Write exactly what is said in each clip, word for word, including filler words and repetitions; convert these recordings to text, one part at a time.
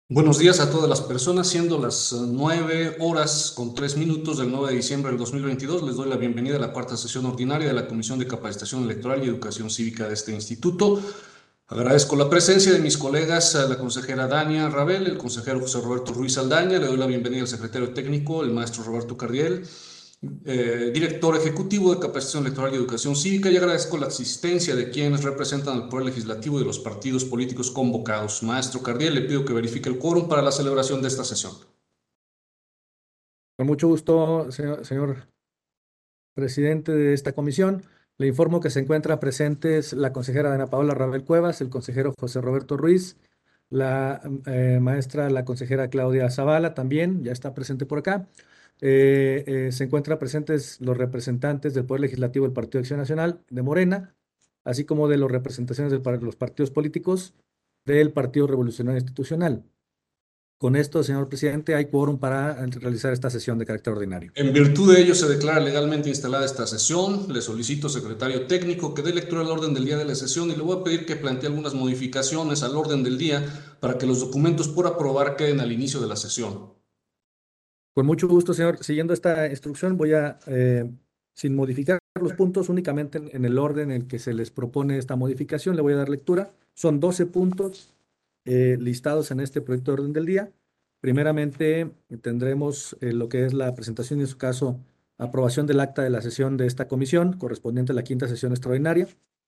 Buenos días a todas las personas, siendo las eh, nueve horas con tres minutos del nueve de diciembre del dos mil veintidós. Les doy la bienvenida a la cuarta sesión ordinaria de la Comisión de Capacitación Electoral y Educación Cívica de este instituto. Agradezco la presencia de mis colegas, a la consejera Dania Rabel, el consejero José Roberto Ruiz Aldaña. Le doy la bienvenida al secretario técnico, el maestro Roberto Cardiel, eh, director ejecutivo de Capacitación Electoral y Educación Cívica, y agradezco la asistencia de quienes representan al Poder Legislativo y de los partidos políticos convocados. Maestro Cardiel, le pido que verifique el quórum para la celebración de esta sesión. Con mucho gusto, señor, señor presidente de esta comisión. Le informo que se encuentran presentes la consejera Ana Paola Rabel Cuevas, el consejero José Roberto Ruiz, la eh, maestra, la consejera Claudia Zavala también, ya está presente por acá. Eh, eh, se encuentran presentes los representantes del Poder Legislativo del Partido de Acción Nacional de Morena, así como de las representaciones de los partidos políticos del Partido Revolucionario Institucional. Con esto, señor presidente, hay quórum para realizar esta sesión de carácter ordinario. En virtud de ello, se declara legalmente instalada esta sesión. Le solicito, secretario técnico, que dé lectura al orden del día de la sesión y le voy a pedir que plantee algunas modificaciones al orden del día para que los documentos por aprobar queden al inicio de la sesión. Con mucho gusto, señor. Siguiendo esta instrucción, voy a, eh, sin modificar los puntos, únicamente en, en el orden en el que se les propone esta modificación, le voy a dar lectura. Son doce puntos eh, listados en este proyecto de orden del día. Primeramente, tendremos eh, lo que es la presentación y, en su caso, aprobación del acta de la sesión de esta comisión, correspondiente a la quinta sesión extraordinaria.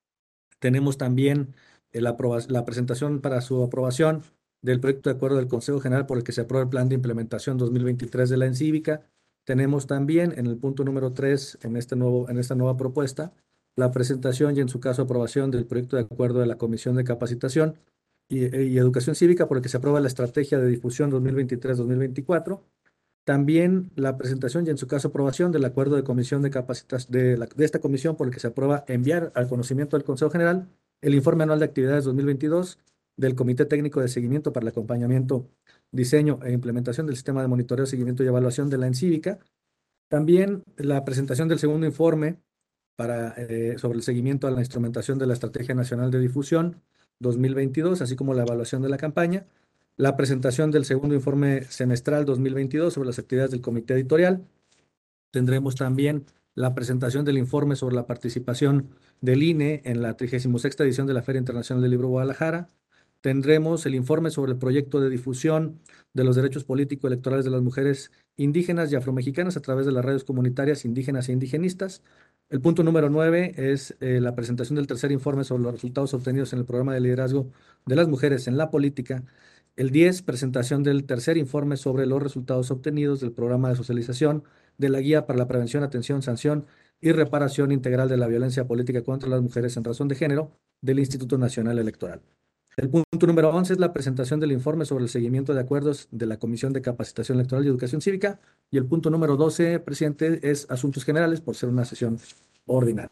Tenemos también el aproba- la presentación para su aprobación del proyecto de acuerdo del Consejo General por el que se aprueba el Plan de Implementación dos mil veintitrés de la ENCívica. Tenemos también en el punto número tres, en, este nuevo, en esta nueva propuesta, la presentación y en su caso aprobación del proyecto de acuerdo de la Comisión de Capacitación y, y Educación Cívica por el que se aprueba la Estrategia de Difusión dos mil veintitrés dos mil veinticuatro. También la presentación y en su caso aprobación del acuerdo de comisión de capacitación de, la- de esta comisión por el que se aprueba enviar al conocimiento del Consejo General el informe anual de actividades dos mil veintidós del Comité Técnico de Seguimiento para el acompañamiento, diseño e implementación del sistema de monitoreo, seguimiento y evaluación de la ENCívica. También la presentación del segundo informe para, eh, sobre el seguimiento a la instrumentación de la Estrategia Nacional de Difusión dos mil veintidós, así como la evaluación de la campaña. La presentación del segundo informe semestral dos mil veintidós sobre las actividades del comité editorial. Tendremos también la presentación del informe sobre la participación del I N E en la trigésima sexta edición de la Feria Internacional del Libro Guadalajara. Tendremos el informe sobre el proyecto de difusión de los derechos políticos electorales de las mujeres indígenas y afromexicanas a través de las radios comunitarias indígenas e indigenistas. El punto número nueve es eh, la presentación del tercer informe sobre los resultados obtenidos en el programa de liderazgo de las mujeres en la política. El diez, presentación del tercer informe sobre los resultados obtenidos del programa de socialización de la Guía para la Prevención, Atención, Sanción y Reparación Integral de la Violencia Política contra las Mujeres en Razón de Género del Instituto Nacional Electoral. El punto número once es la presentación del informe sobre el seguimiento de acuerdos de la Comisión de Capacitación Electoral y Educación Cívica. Y el punto número doce, presidente, es asuntos generales por ser una sesión ordinaria.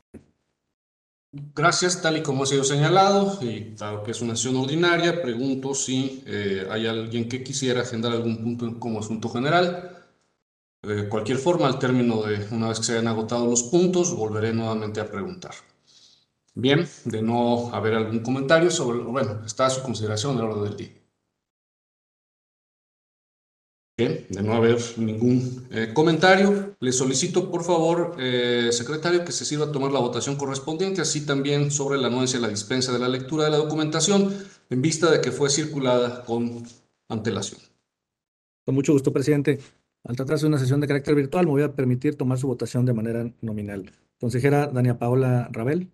Gracias, tal y como ha sido señalado, y dado que es una sesión ordinaria, pregunto si eh, hay alguien que quisiera agendar algún punto como asunto general. De cualquier forma, al término de una vez que se hayan agotado los puntos, volveré nuevamente a preguntar. Bien, de no haber algún comentario sobre, bueno, está a su consideración el orden del día. Bien, de no haber ningún eh, comentario, le solicito por favor, eh, secretario, que se sirva a tomar la votación correspondiente, así también sobre la anuencia y la dispensa de la lectura de la documentación, en vista de que fue circulada con antelación. Con mucho gusto, presidente. Al tratarse de una sesión de carácter virtual, me voy a permitir tomar su votación de manera nominal. Consejera Dania Paola Rabel.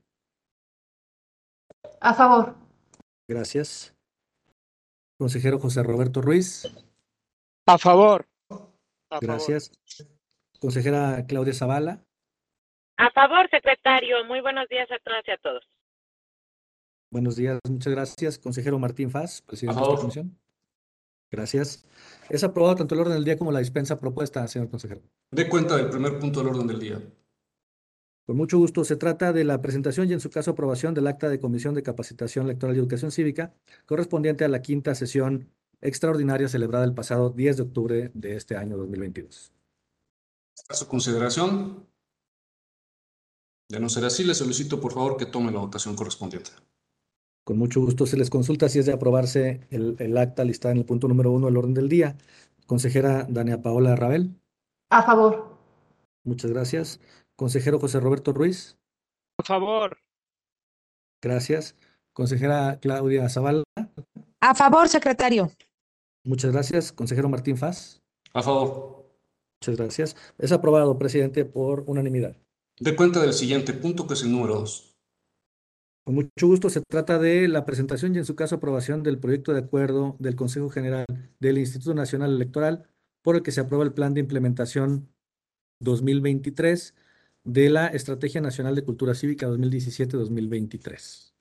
A favor. Gracias. Consejero José Roberto Ruiz. A favor. A favor. Gracias. Consejera Claudia Zavala. A favor, secretario. Muy buenos días a todas y a todos. Buenos días, muchas gracias. Consejero Martín Faz, A presidente de esta favor. comisión. Gracias. Es aprobado tanto el orden del día como la dispensa propuesta, señor consejero. Dé cuenta del primer punto del orden del día. Con mucho gusto. Se trata de la presentación y, en su caso, aprobación del acta de Comisión de Capacitación Electoral y Educación Cívica, correspondiente a la quinta sesión extraordinaria celebrada el pasado diez de octubre de este año dos mil veintidós. A su consideración. De no ser así, le solicito por favor que tome la votación correspondiente. Con mucho gusto se les consulta si es de aprobarse el, el acta listada en el punto número uno del orden del día. Consejera Dania Paola Rabel, A favor. muchas gracias. Consejero José Roberto Ruiz, A favor. gracias. Consejera Claudia Zavala, A favor, secretario. muchas gracias. Consejero Martín Faz, A favor. muchas gracias. Es aprobado, presidente, por unanimidad. De cuenta del siguiente punto, que es el número dos. Con mucho gusto, se trata de la presentación y, en su caso, aprobación del proyecto de acuerdo del Consejo General del Instituto Nacional Electoral por el que se aprueba el Plan de Implementación dos mil veintitrés de la Estrategia Nacional de Cultura Cívica dos mil diecisiete a dos mil veintitrés.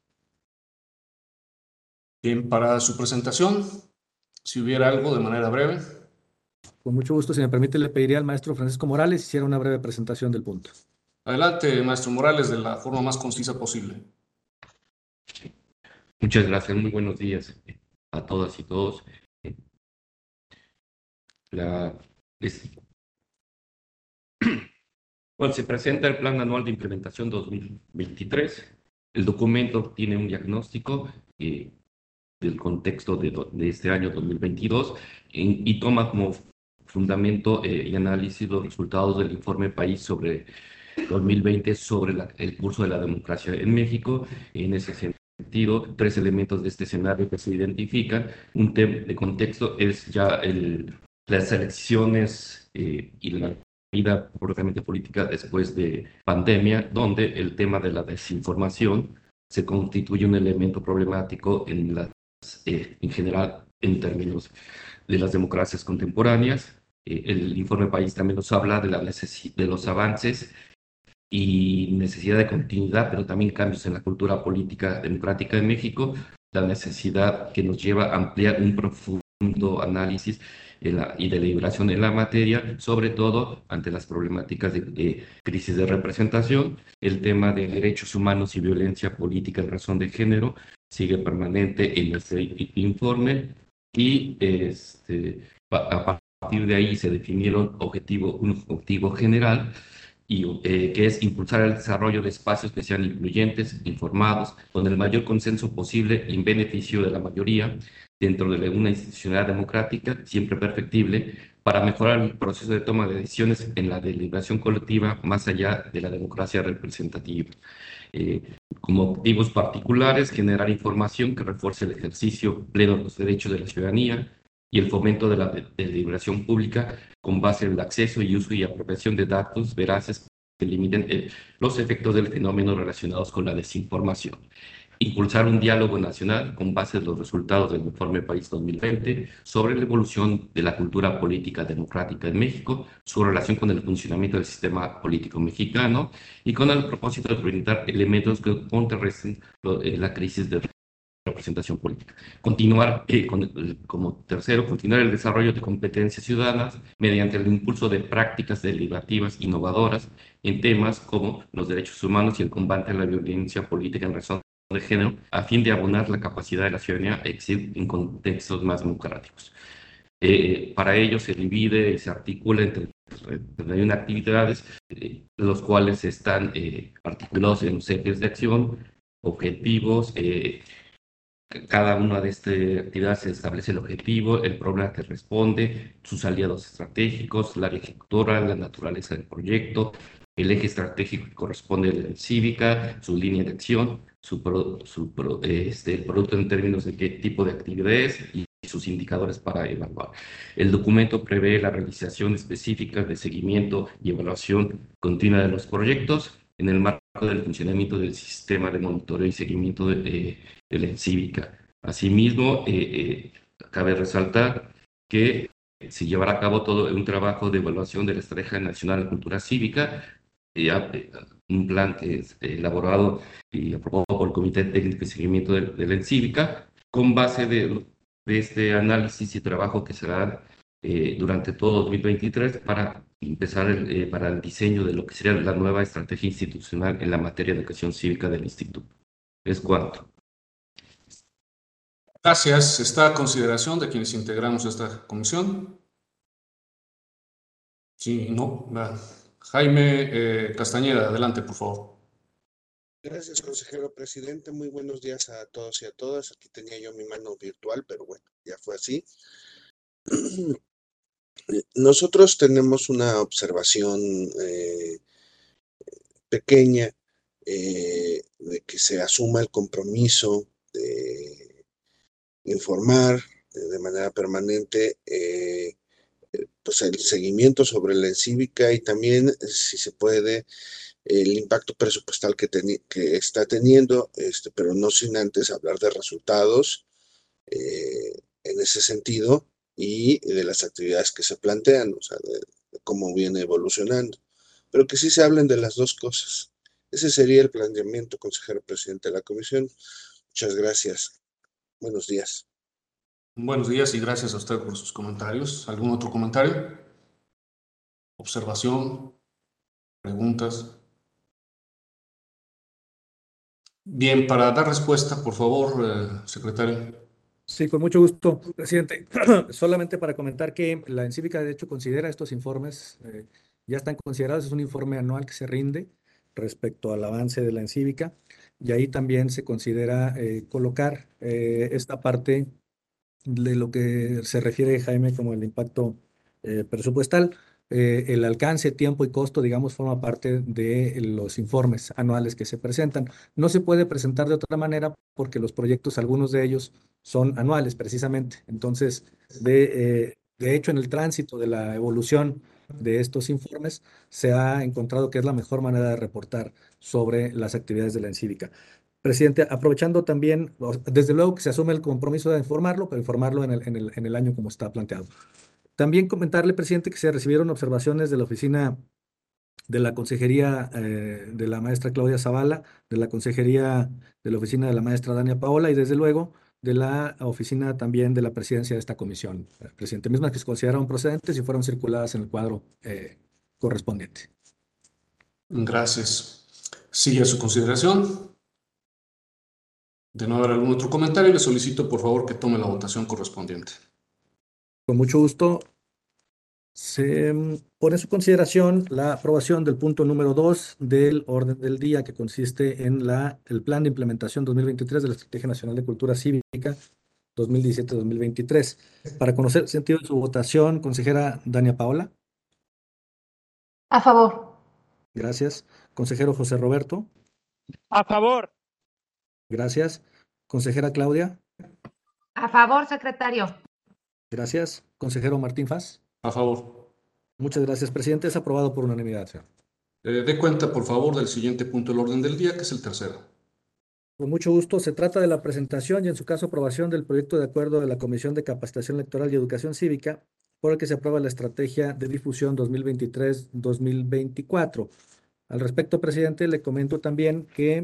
Bien, para su presentación, si hubiera algo de manera breve. Con mucho gusto, si me permite, le pediría al maestro Francisco Morales hiciera una breve presentación del punto. Adelante, maestro Morales, de la forma más concisa posible. Muchas gracias, muy buenos días eh, a todas y todos. Eh, La, es- bueno, se presenta el Plan Anual de Implementación dos mil veintitrés. El documento tiene un diagnóstico eh, del contexto de, do- de este año dos mil veintidós en- y toma como fundamento eh, y análisis los resultados del informe País sobre dos mil veinte sobre la- el curso de la democracia en México. En ese sentido, tres elementos de este escenario que se identifican. Un tema de contexto es ya el, las elecciones eh, y la vida propiamente política después de pandemia, donde el tema de la desinformación se constituye un elemento problemático en las, eh, en general, en términos de las democracias contemporáneas. Eh, el informe País también nos habla de, la necesi- de los avances y necesidad de continuidad, pero también cambios en la cultura política democrática de México, la necesidad que nos lleva a ampliar un profundo análisis en la, y deliberación en la materia, sobre todo ante las problemáticas de eh, crisis de representación. El tema de derechos humanos y violencia política en razón de género sigue permanente en este informe y este, a partir de ahí se definieron objetivo, un objetivo general y, eh, que es impulsar el desarrollo de espacios que sean incluyentes, informados, con el mayor consenso posible en beneficio de la mayoría, dentro de una institucionalidad democrática, siempre perfectible, para mejorar el proceso de toma de decisiones en la deliberación colectiva más allá de la democracia representativa. Eh, como objetivos particulares, generar información que refuerce el ejercicio pleno de los derechos de la ciudadanía y el fomento de la de- deliberación pública con base en el acceso y uso y apropiación de datos veraces que limiten eh, los efectos del fenómeno relacionados con la desinformación. Impulsar un diálogo nacional con base en los resultados del informe País dos mil veinte sobre la evolución de la cultura política democrática en México, su relación con el funcionamiento del sistema político mexicano y con el propósito de brindar elementos que contrarresten lo- eh, la crisis de representación política. Continuar, eh, con el- como tercero, continuar el desarrollo de competencias ciudadanas mediante el impulso de prácticas deliberativas innovadoras en temas como los derechos humanos y el combate a la violencia política en razón de género, a fin de abonar la capacidad de la ciudadanía a existir en contextos más democráticos. Eh, para ello se divide y se articula entre treinta y una actividades, eh, los cuales están eh, articulados en los ejes de acción, objetivos. Eh, cada una de estas actividades se establece el objetivo, el problema que responde, sus aliados estratégicos, la área ejecutora, la naturaleza del proyecto, el eje estratégico que corresponde a la cívica, su línea de acción, su, pro- su pro- este, el producto en términos de qué tipo de actividad es y sus indicadores para evaluar. El documento prevé la realización específica de seguimiento y evaluación continua de los proyectos en el marco del funcionamiento del sistema de monitoreo y seguimiento de, eh, de la cívica. Asimismo, eh, eh, cabe resaltar que se llevará a cabo todo un trabajo de evaluación de la Estrategia Nacional de Cultura Cívica, eh, eh, un plan que es elaborado y aprobado por el Comité Técnico de Seguimiento de, de la Encívica, con base de, de este análisis y trabajo que será eh, durante todo dos mil veintitrés para empezar el, eh, para el diseño de lo que sería la nueva estrategia institucional en la materia de educación cívica del Instituto. Es cuanto. Gracias. ¿Está a consideración de quienes integramos esta comisión? Sí, no. Va. Jaime eh, Castañeda, adelante, por favor. Gracias, consejero presidente. Muy buenos días a todos y a todas. Aquí tenía yo mi mano virtual, pero bueno, ya fue así. Nosotros tenemos una observación eh, pequeña eh, de que se asuma el compromiso de informar eh, de manera permanente eh, pues el seguimiento sobre la encívica y también, si se puede, el impacto presupuestal que, que está teniendo, este, pero no sin antes hablar de resultados eh, en ese sentido y de las actividades que se plantean, o sea, de, de cómo viene evolucionando, pero que sí se hablen de las dos cosas. Ese sería el planteamiento, consejero presidente de la comisión. Muchas gracias. Buenos días. Buenos días y gracias a usted por sus comentarios. ¿Algún otro comentario? ¿Observación? ¿Preguntas? Bien, para dar respuesta, por favor, eh, secretario. Sí, con mucho gusto, presidente. Solamente para comentar que la Encívica, de hecho, considera estos informes, eh, ya están considerados, es un informe anual que se rinde respecto al avance de la Encívica, y ahí también se considera eh, colocar eh, esta parte de lo que se refiere, Jaime, como el impacto eh, presupuestal. Eh, el alcance, tiempo y costo, digamos, forma parte de los informes anuales que se presentan. No se puede presentar de otra manera porque los proyectos, algunos de ellos, son anuales precisamente. Entonces, de, eh, de hecho, en el tránsito de la evolución de estos informes, se ha encontrado que es la mejor manera de reportar sobre las actividades de la Encívica. Presidente, aprovechando también, o- desde luego que se asume el compromiso de informarlo, pero informarlo en el, en el, en el año como está planteado. También comentarle, presidente, que se recibieron observaciones de la oficina de la Consejería eh, de la maestra Claudia Zavala, de la Consejería de la oficina de la maestra Dania Paola y desde luego de la oficina también de la presidencia de esta comisión, eh, presidente, mismas que se consideraron procedentes y fueron circuladas en el cuadro eh, correspondiente. Gracias. Sigue a su consideración. De no haber algún otro comentario, le solicito por favor que tome la votación correspondiente. Con mucho gusto. Se mm, pone a su consideración la aprobación del punto número dos del orden del día, que consiste en la, el Plan de Implementación dos mil veintitrés de la Estrategia Nacional de Cultura Cívica dos mil diecisiete a dos mil veintitrés. Para conocer el sentido de su votación, consejera Dania Paola. A favor. Gracias. Consejero José Roberto. A favor. Gracias. Consejera Claudia. A favor, secretario. Gracias. Consejero Martín Faz. A favor. Muchas gracias, presidente. Es aprobado por unanimidad, señor. Eh, dé cuenta, por favor, del siguiente punto del orden del día, que es el tercero. Con mucho gusto. Se trata de la presentación y, en su caso, aprobación del proyecto de acuerdo de la Comisión de Capacitación Electoral y Educación Cívica, por el que se aprueba la Estrategia de Difusión dos mil veintitrés a dos mil veinticuatro. Al respecto, presidente, le comento también que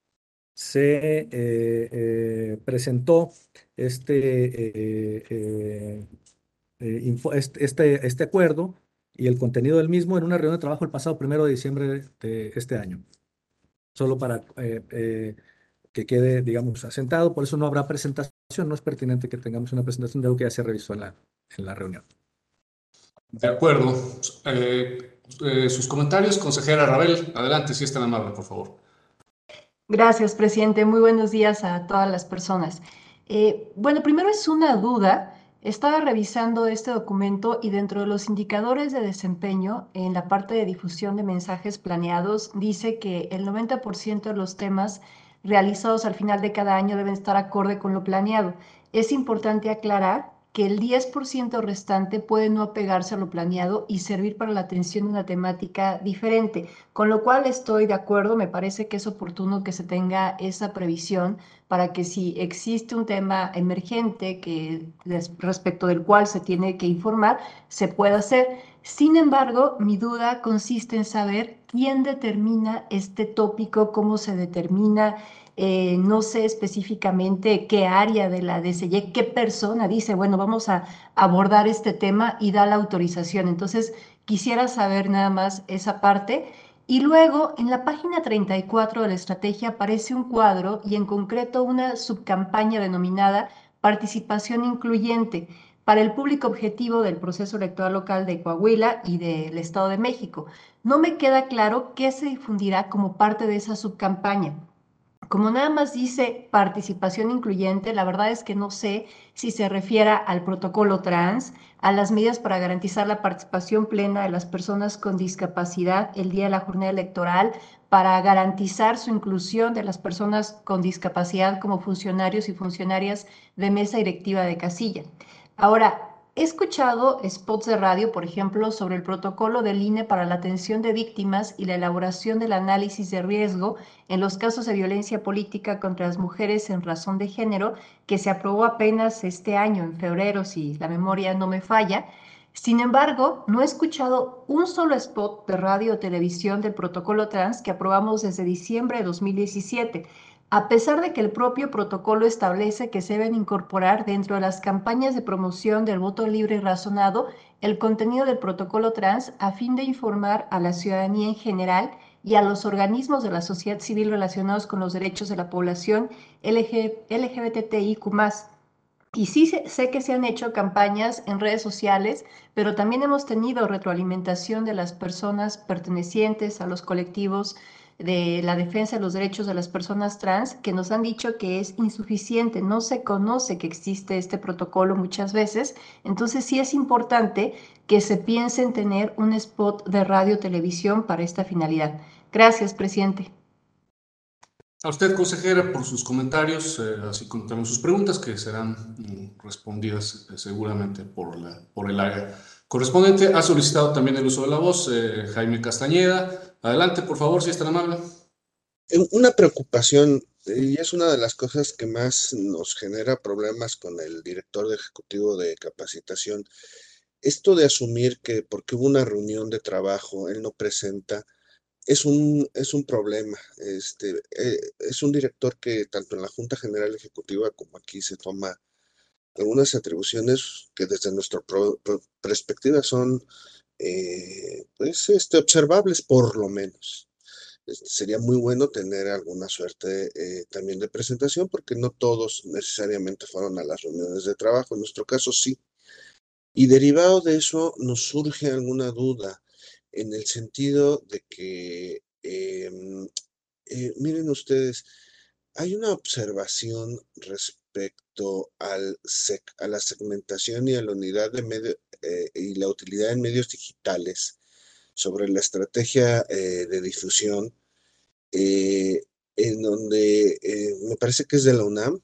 se eh, eh, presentó este, eh, eh, eh, info- este, este, este acuerdo y el contenido del mismo en una reunión de trabajo el pasado primero de diciembre de este año. Solo para eh, eh, que quede, digamos, asentado. Por eso no habrá presentación. No es pertinente que tengamos una presentación de algo que ya se revisó en la, en la reunión. De acuerdo. Eh, eh, sus comentarios, consejera Rabel. Adelante, si es tan amable, por favor. Gracias, presidente. Muy buenos días a todas las personas. Eh, bueno, primero es una duda. Estaba revisando este documento y dentro de los indicadores de desempeño, en la parte de difusión de mensajes planeados, dice que el noventa por ciento de los temas realizados al final de cada año deben estar acorde con lo planeado. Es importante aclarar que el diez por ciento restante puede no apegarse a lo planeado y servir para la atención de una temática diferente, con lo cual estoy de acuerdo. Me parece que es oportuno que se tenga esa previsión para que si existe un tema emergente que, respecto del cual se tiene que informar, se pueda hacer. Sin embargo, mi duda consiste en saber quién determina este tópico, cómo se determina. Eh, no sé específicamente qué área de la D C Y, qué persona dice, bueno, vamos a abordar este tema y da la autorización. Entonces, quisiera saber nada más esa parte. Y luego, en la página treinta y cuatro de la estrategia aparece un cuadro y en concreto una subcampaña denominada Participación Incluyente. para el público objetivo del proceso electoral local de Coahuila y del Estado de México. No me queda claro qué se difundirá como parte de esa subcampaña. Como nada más dice participación incluyente, la verdad es que no sé si se refiere al protocolo trans, a las medidas para garantizar la participación plena de las personas con discapacidad el día de la jornada electoral, para garantizar su inclusión de las personas con discapacidad como funcionarios y funcionarias de mesa directiva de casilla. Ahora, he escuchado spots de radio, por ejemplo, sobre el protocolo del I N E para la atención de víctimas y la elaboración del análisis de riesgo en los casos de violencia política contra las mujeres en razón de género, que se aprobó apenas este año, en febrero, si la memoria no me falla. Sin embargo, no he escuchado un solo spot de radio o televisión del protocolo trans que aprobamos desde diciembre de dos mil diecisiete, a pesar de que el propio protocolo establece que se deben incorporar dentro de las campañas de promoción del voto libre y razonado el contenido del protocolo trans a fin de informar a la ciudadanía en general y a los organismos de la sociedad civil relacionados con los derechos de la población L G B T I Q más. Y sí sé que se han hecho campañas en redes sociales, pero también hemos tenido retroalimentación de las personas pertenecientes a los colectivos de la defensa de los derechos de las personas trans, que nos han dicho que es insuficiente, no se conoce que existe este protocolo muchas veces. Entonces sí es importante que se piense en tener un spot de radio o televisión para esta finalidad. Gracias, presidente. A usted, consejera, por sus comentarios, eh, así como también sus preguntas, que serán mm, respondidas eh, seguramente por, la, por el área correspondiente. Ha solicitado también el uso de la voz eh, Jaime Castañeda. Adelante, por favor, si es tan amable. Una preocupación, y es una de las cosas que más nos genera problemas con el director de ejecutivo de capacitación, esto de asumir que porque hubo una reunión de trabajo, él no presenta, es un, es un problema. Este, eh, es un director que tanto en la Junta General Ejecutiva como aquí se toma algunas atribuciones que desde nuestra pro, pro, perspectiva son eh, pues, este, observables por lo menos. Este, sería muy bueno tener alguna suerte eh, también de presentación porque no todos necesariamente fueron a las reuniones de trabajo, en nuestro caso sí. Y derivado de eso nos surge alguna duda en el sentido de que, eh, eh, miren ustedes, hay una observación respecto al sec, a la segmentación y a la unidad de medio eh, y la utilidad en medios digitales sobre la estrategia eh, de difusión, eh, en donde eh, me parece que es de la UNAM,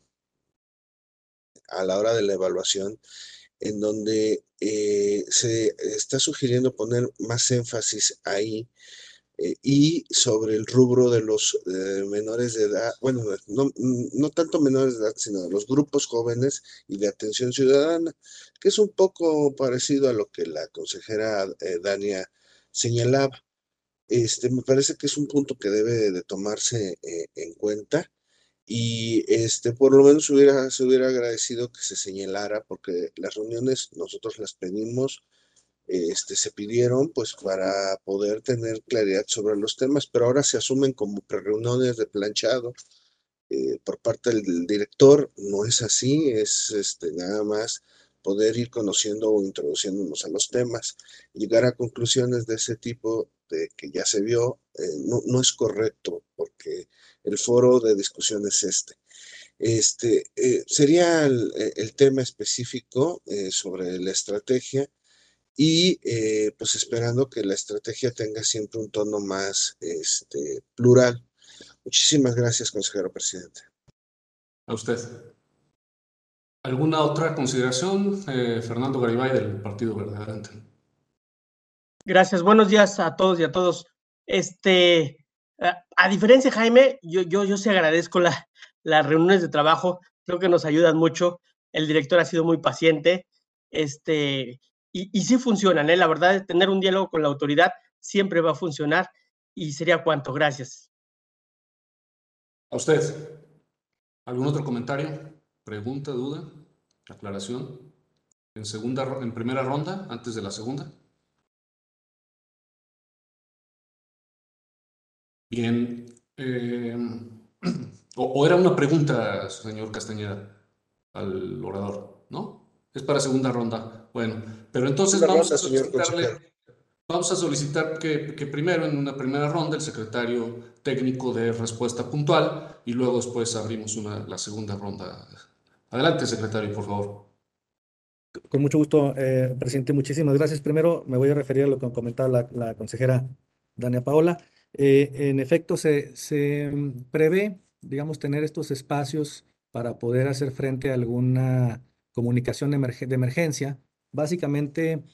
a la hora de la evaluación, en donde eh, se está sugiriendo poner más énfasis ahí eh, y sobre el rubro de los eh, menores de edad, bueno, no, no tanto menores de edad, sino de los grupos jóvenes y de atención ciudadana, que es un poco parecido a lo que la consejera eh, Dania señalaba. Este, me parece que es un punto que debe de tomarse eh, en cuenta. Y este, por lo menos hubiera, se hubiera agradecido que se señalara, porque las reuniones nosotros las pedimos, este, se pidieron pues para poder tener claridad sobre los temas, pero ahora se asumen como pre-reuniones de planchado eh, por parte del director. No es así, es este, nada más poder ir conociendo o introduciéndonos a los temas. Llegar a conclusiones de ese tipo de que ya se vio, eh, no, no es correcto, porque el foro de discusión es este. Este eh, sería el, el, tema específico eh, sobre la estrategia y eh, pues esperando que la estrategia tenga siempre un tono más este, plural. Muchísimas gracias, consejero presidente. A usted. ¿Alguna otra consideración? Eh, Fernando Garibay, del Partido Verde. Adelante. Gracias. Buenos días a todos y a todos. Este, a, a diferencia, Jaime, yo, yo, yo sí agradezco la, las reuniones de trabajo. Creo que nos ayudan mucho. El director ha sido muy paciente. Este, y, y sí funcionan, ¿eh? La verdad es tener un diálogo con la autoridad siempre va a funcionar y sería cuanto. Gracias. A usted. ¿Algún otro comentario? ¿Pregunta, duda? ¿Aclaración? ¿En, segunda, en primera ronda, antes de la segunda? Bien. Eh, o, o era una pregunta, señor Castañeda, al orador, ¿no? Es para segunda ronda. Bueno, pero entonces Segunda vamos a ronda, señor solicitarle, consejero. vamos a solicitar que, que primero en una primera ronda el secretario técnico dé respuesta puntual y luego después abrimos una, la segunda ronda. Adelante, secretario, por favor. Con mucho gusto, eh, presidente, muchísimas gracias. Primero me voy a referir a lo que comentaba la, la consejera Dania Paola. Eh, en efecto, se, se mm, prevé, digamos, tener estos espacios para poder hacer frente a alguna comunicación de, emerge- de emergencia. Básicamente,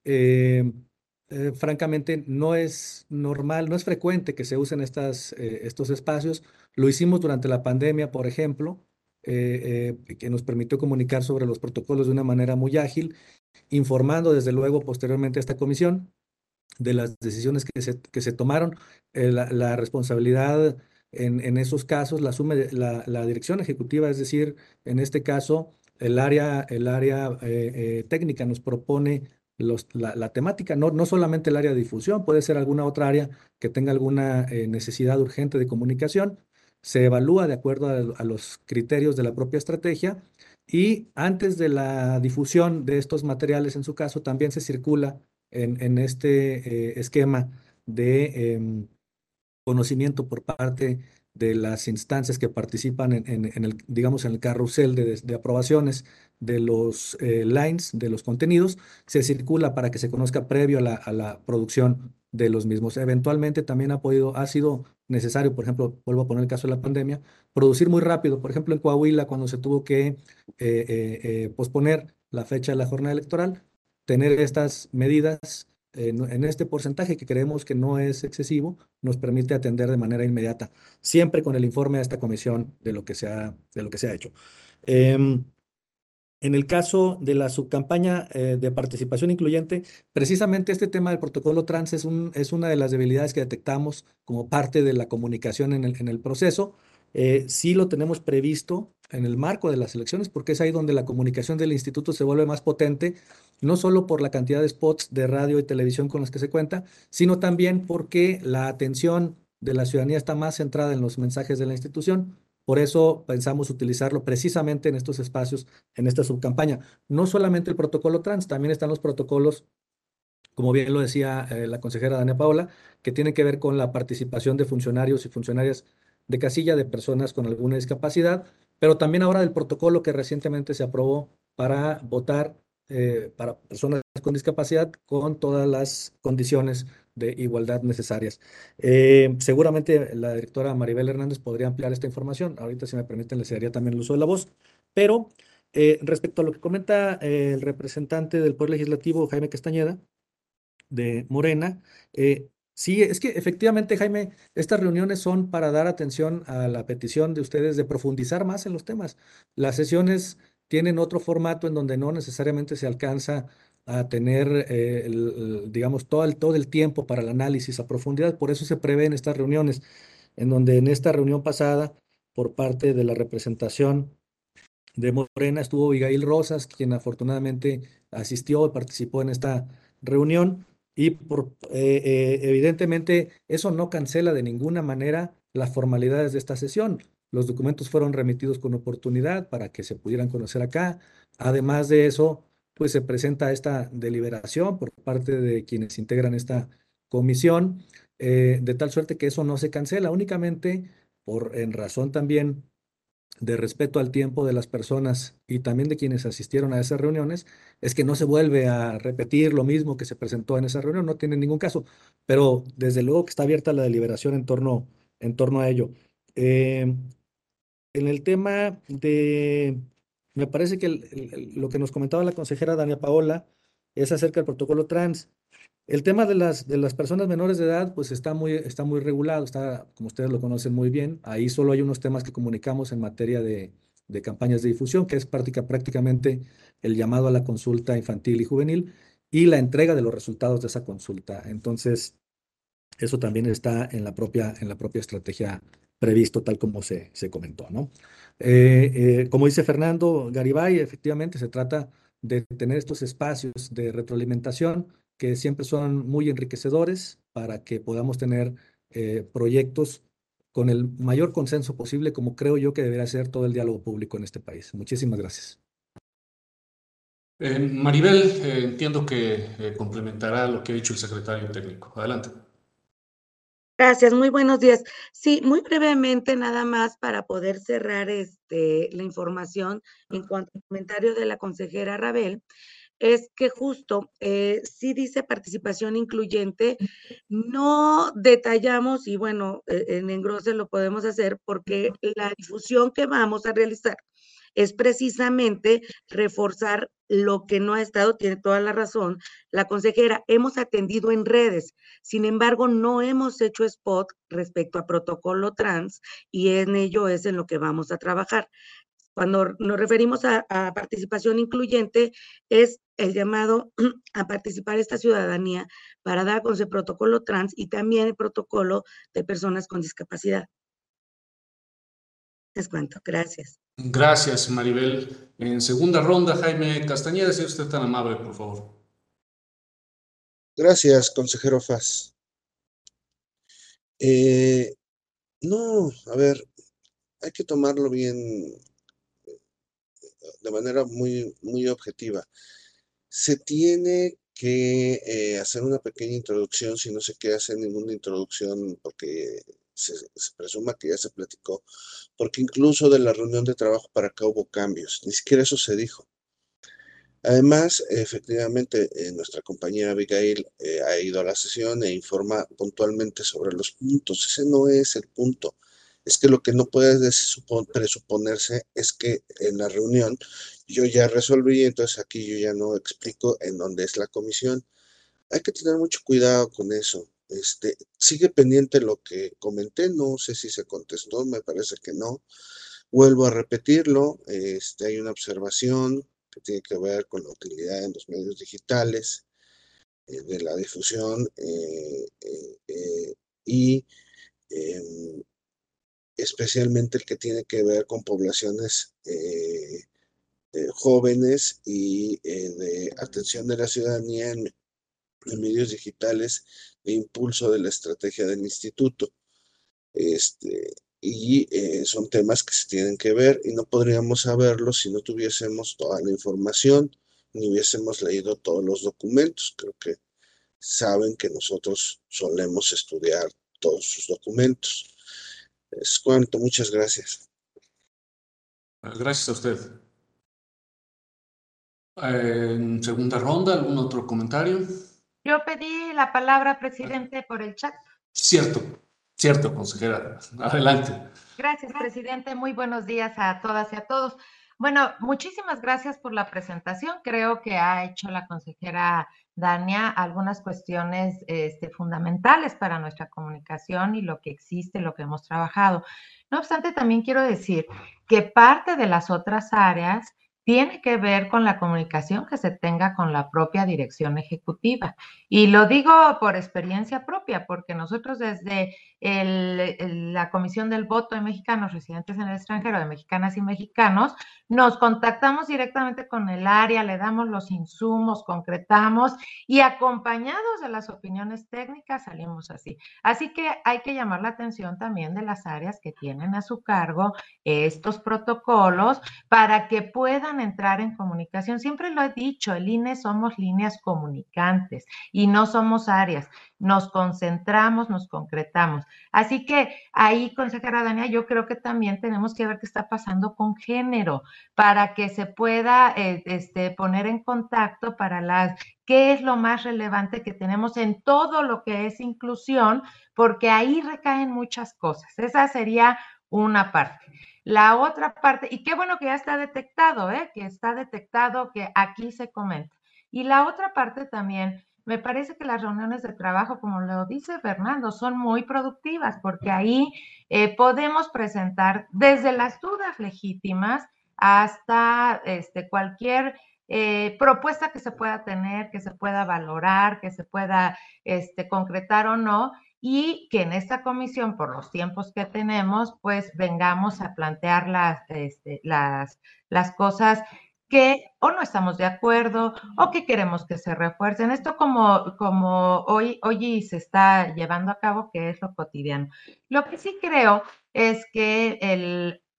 eh, eh, francamente, no es normal, no es frecuente que se usen estas, eh, estos espacios. Lo hicimos durante la pandemia, por ejemplo, eh, eh, que nos permitió comunicar sobre los protocolos de una manera muy ágil, informando desde luego posteriormente a esta comisión de las decisiones que se, que se tomaron. Eh, la, la responsabilidad en, en esos casos la asume la, la dirección ejecutiva, es decir, en este caso, el área, el área eh, eh, técnica nos propone los, la, la temática, no, no solamente el área de difusión, puede ser alguna otra área que tenga alguna eh, necesidad urgente de comunicación. Se evalúa de acuerdo a, a los criterios de la propia estrategia y antes de la difusión de estos materiales, en su caso, también se circula en, en este eh, esquema de em, conocimiento por parte de las instancias que participan en, en- en el, digamos, en el carrusel de, de aprobaciones de los eh, lines, de los contenidos, se circula para que se conozca previo a la, a la producción de los mismos. Eventualmente también ha podido, ha sido necesario, por ejemplo, vuelvo a poner el caso de la pandemia, producir muy rápido. Por ejemplo, en Coahuila, cuando se tuvo que eh, eh, eh, posponer la fecha de la jornada electoral, tener estas medidas en, en este porcentaje que creemos que no es excesivo, nos permite atender de manera inmediata, siempre con el informe a esta comisión de lo que se ha, de lo que se ha hecho. Em, en el caso de la subcampaña eh, de participación incluyente, precisamente este tema del protocolo trans es, un, es una de las debilidades que detectamos como parte de la comunicación en el, en el proceso. Eh, sí lo tenemos previsto en el marco de las elecciones, porque es ahí donde la comunicación del instituto se vuelve más potente, no solo por la cantidad de spots de radio y televisión con los que se cuenta, sino también porque la atención de la ciudadanía está más centrada en los mensajes de la institución. Por eso pensamos utilizarlo precisamente en estos espacios, en esta subcampaña. No solamente el protocolo trans, también están los protocolos, como bien lo decía eh, la consejera Dania Paola, que tienen que ver con la participación de funcionarios y funcionarias de casilla, de personas con alguna discapacidad, pero también ahora del protocolo que recientemente se aprobó para votar eh, para personas con discapacidad con todas las condiciones de igualdad necesarias. Eh, seguramente la directora Maribel Hernández podría ampliar esta información. Ahorita, si me permiten, le cedería también el uso de la voz. Pero eh, respecto a lo que comenta eh, el representante del Poder Legislativo, Jaime Castañeda, de Morena. Eh, sí, es que efectivamente, Jaime, estas reuniones son para dar atención a la petición de ustedes de profundizar más en los temas. Las sesiones tienen otro formato en donde no necesariamente se alcanza a tener, eh, el- el, digamos, todo el, todo el tiempo para el análisis a profundidad. Por eso se prevén estas reuniones, en donde en esta reunión pasada, por parte de la representación de Morena, estuvo Abigail Rosas, quien afortunadamente asistió y participó en esta reunión. Y por, eh, eh, evidentemente eso no cancela de ninguna manera las formalidades de esta sesión. Los documentos fueron remitidos con oportunidad para que se pudieran conocer acá. Además de eso, pues se presenta esta deliberación por parte de quienes integran esta comisión, eh, de tal suerte que eso no se cancela, únicamente por en razón también de respeto al tiempo de las personas y también de quienes asistieron a esas reuniones, es que no se vuelve a repetir lo mismo que se presentó en esa reunión, no tiene ningún caso, pero desde luego que está abierta la deliberación en torno, en torno a ello. Eh, en el tema de, me parece que el- el- el- lo que nos comentaba la consejera Dania Paola es acerca del protocolo trans. El tema de las, de las personas menores de edad, pues está muy, está muy regulado, está, como ustedes lo conocen muy bien. Ahí solo hay unos temas que comunicamos en materia de, de campañas de difusión, que es práctica, prácticamente el llamado a la consulta infantil y juvenil y la entrega de los resultados de esa consulta. Entonces, eso también está en la propia, en la propia estrategia previsto, tal como se, se comentó, ¿no? Eh, eh, como dice Fernando Garibay, efectivamente se trata de tener estos espacios de retroalimentación que siempre son muy enriquecedores para que podamos tener eh, proyectos con el mayor consenso posible, como creo yo que debería ser todo el diálogo público en este país. Muchísimas gracias. Eh, Maribel, eh, entiendo que eh, complementará lo que ha dicho el secretario técnico. Adelante. Gracias, muy buenos días. Sí, muy brevemente nada más para poder cerrar este, la información en cuanto al comentario de la consejera Rabel, es que justo eh, sí dice participación incluyente, no detallamos y bueno, eh, en engrose lo podemos hacer porque la difusión que vamos a realizar es precisamente reforzar lo que no ha estado, tiene toda la razón, la consejera, hemos atendido en redes, sin embargo, no hemos hecho spot respecto a protocolo trans y en ello es en lo que vamos a trabajar. Cuando nos referimos a, a participación incluyente, es el llamado a participar esta ciudadanía para dar con ese protocolo trans y también el protocolo de personas con discapacidad. Les cuento, gracias. Gracias, Maribel. En segunda ronda, Jaime Castañeda, si usted tan amable, por favor. Gracias, consejero Faz. Eh, no, a ver, hay que tomarlo bien, de manera muy, muy objetiva. Se tiene que eh, hacer una pequeña introducción, si no se quiere hacer ninguna introducción, porque se, se presuma que ya se platicó, porque incluso de la reunión de trabajo para acá hubo cambios, ni siquiera eso se dijo. Además, efectivamente, eh, nuestra compañera Abigail eh, ha ido a la sesión e informa puntualmente sobre los puntos. Ese no es el punto. Es que lo que no puede presuponerse es que en la reunión yo ya resolví, entonces aquí yo ya no explico en dónde es la comisión. Hay que tener mucho cuidado con eso. Este, sigue pendiente lo que comenté, no sé si se contestó, me parece que no. Vuelvo a repetirlo, este, hay una observación que tiene que ver con la utilidad en los medios digitales, eh, de la difusión eh, eh, eh, y eh, especialmente el que tiene que ver con poblaciones eh, eh, jóvenes y eh, de atención de la ciudadanía en, en medios digitales e impulso de la estrategia del instituto. Este, y eh, son temas que se tienen que ver y no podríamos saberlo si no tuviésemos toda la información, ni hubiésemos leído todos los documentos. Creo que saben que nosotros solemos estudiar todos sus documentos. Es cuanto, muchas gracias. Gracias a usted. En segunda ronda, ¿algún otro comentario? Yo pedí la palabra, presidente, por el chat. Cierto, cierto, consejera. Adelante. Gracias, presidente. Muy buenos días a todas y a todos. Bueno, muchísimas gracias por la presentación. Creo que ha hecho la consejera Dania algunas cuestiones este, fundamentales para nuestra comunicación y lo que existe, lo que hemos trabajado. No obstante, también quiero decir que parte de las otras áreas tiene que ver con la comunicación que se tenga con la propia dirección ejecutiva. Y lo digo por experiencia propia, porque nosotros desde el, el, la Comisión del Voto de Mexicanos Residentes en el Extranjero, de Mexicanas y Mexicanos, nos contactamos directamente con el área, le damos los insumos, concretamos y acompañados de las opiniones técnicas salimos así. Así que hay que llamar la atención también de las áreas que tienen a su cargo estos protocolos para que puedan entrar en comunicación. Siempre lo he dicho, el I N E somos líneas comunicantes y no somos áreas. Nos concentramos, nos concretamos. Así que ahí, consejera Dania, yo creo que también tenemos que ver qué está pasando con género para que se pueda eh, este, poner en contacto para las qué es lo más relevante que tenemos en todo lo que es inclusión, porque ahí recaen muchas cosas. Esa sería una parte. La otra parte, y qué bueno que ya está detectado, ¿eh? que está detectado que aquí se comenta. Y la otra parte también, me parece que las reuniones de trabajo, como lo dice Fernando, son muy productivas porque ahí eh, podemos presentar desde las dudas legítimas hasta este, cualquier eh, propuesta que se pueda tener, que se pueda valorar, que se pueda este, concretar o no, y que en esta comisión, por los tiempos que tenemos, pues vengamos a plantear las, este, las, las cosas que o no estamos de acuerdo o que queremos que se refuercen. Esto como, como hoy, hoy se está llevando a cabo, que es lo cotidiano. Lo que sí creo es que el,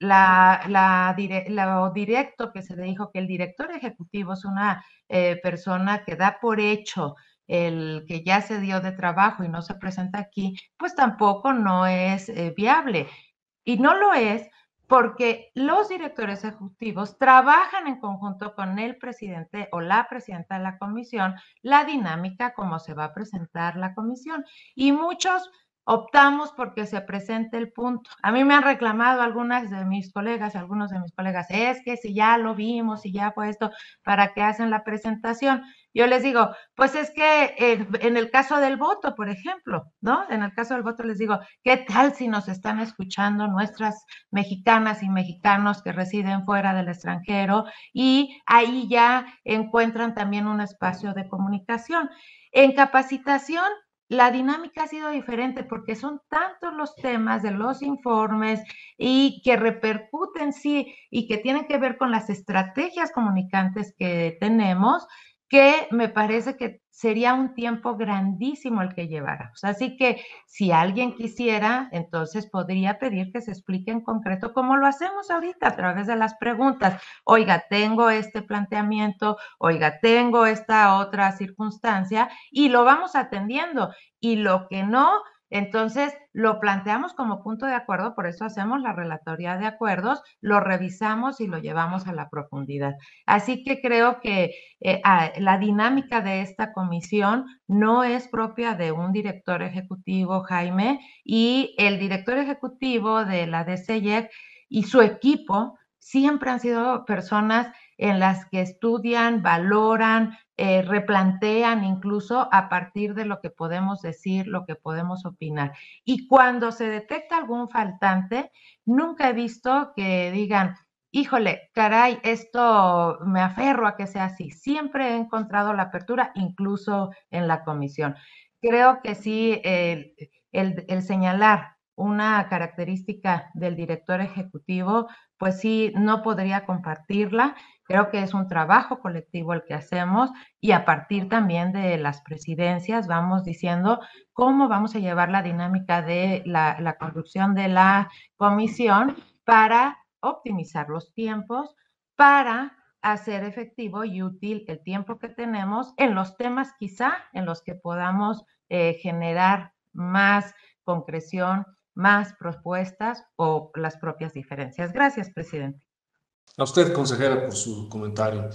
la, la dire, lo directo que se le dijo que el director ejecutivo es una eh, persona que da por hecho el que ya se dio de trabajo y no se presenta aquí, pues tampoco no es eh, viable. Y no lo es porque los directores ejecutivos trabajan en conjunto con el presidente o la presidenta de la comisión la dinámica como se va a presentar la comisión. Y muchos optamos porque se presente el punto. A mí me han reclamado algunas de mis colegas, algunos de mis colegas, es que si ya lo vimos, si ya fue esto, ¿para qué hacen la presentación? Yo les digo, pues es que eh, en el caso del voto, por ejemplo, ¿no? En el caso del voto les digo, ¿qué tal si nos están escuchando nuestras mexicanas y mexicanos que residen fuera del extranjero y ahí ya encuentran también un espacio de comunicación? En capacitación, la dinámica ha sido diferente porque son tantos los temas de los informes y que repercuten, sí, y que tienen que ver con las estrategias comunicantes que tenemos, que me parece que sería un tiempo grandísimo el que lleváramos. Así que si alguien quisiera, entonces podría pedir que se explique en concreto cómo lo hacemos ahorita a través de las preguntas. Oiga, tengo este planteamiento, oiga, tengo esta otra circunstancia y lo vamos atendiendo. Y lo que no, entonces lo planteamos como punto de acuerdo, por eso hacemos la relatoría de acuerdos, lo revisamos y lo llevamos a la profundidad. Así que creo que eh, la dinámica de esta comisión no es propia de un director ejecutivo, Jaime, y el director ejecutivo de la D C E C y su equipo siempre han sido personas en las que estudian, valoran, eh, replantean incluso a partir de lo que podemos decir, lo que podemos opinar. Y cuando se detecta algún faltante, nunca he visto que digan, híjole, caray, esto me aferro a que sea así. Siempre he encontrado la apertura, incluso en la comisión. Creo que sí, el, el, el señalar una característica del director ejecutivo, pues sí, no podría compartirla. Creo que es un trabajo colectivo el que hacemos y a partir también de las presidencias vamos diciendo cómo vamos a llevar la dinámica de la, la conducción de la comisión para optimizar los tiempos, para hacer efectivo y útil el tiempo que tenemos en los temas quizá en los que podamos eh, generar más concreción, más propuestas o las propias diferencias. Gracias, presidente. A usted, consejera, por su comentario.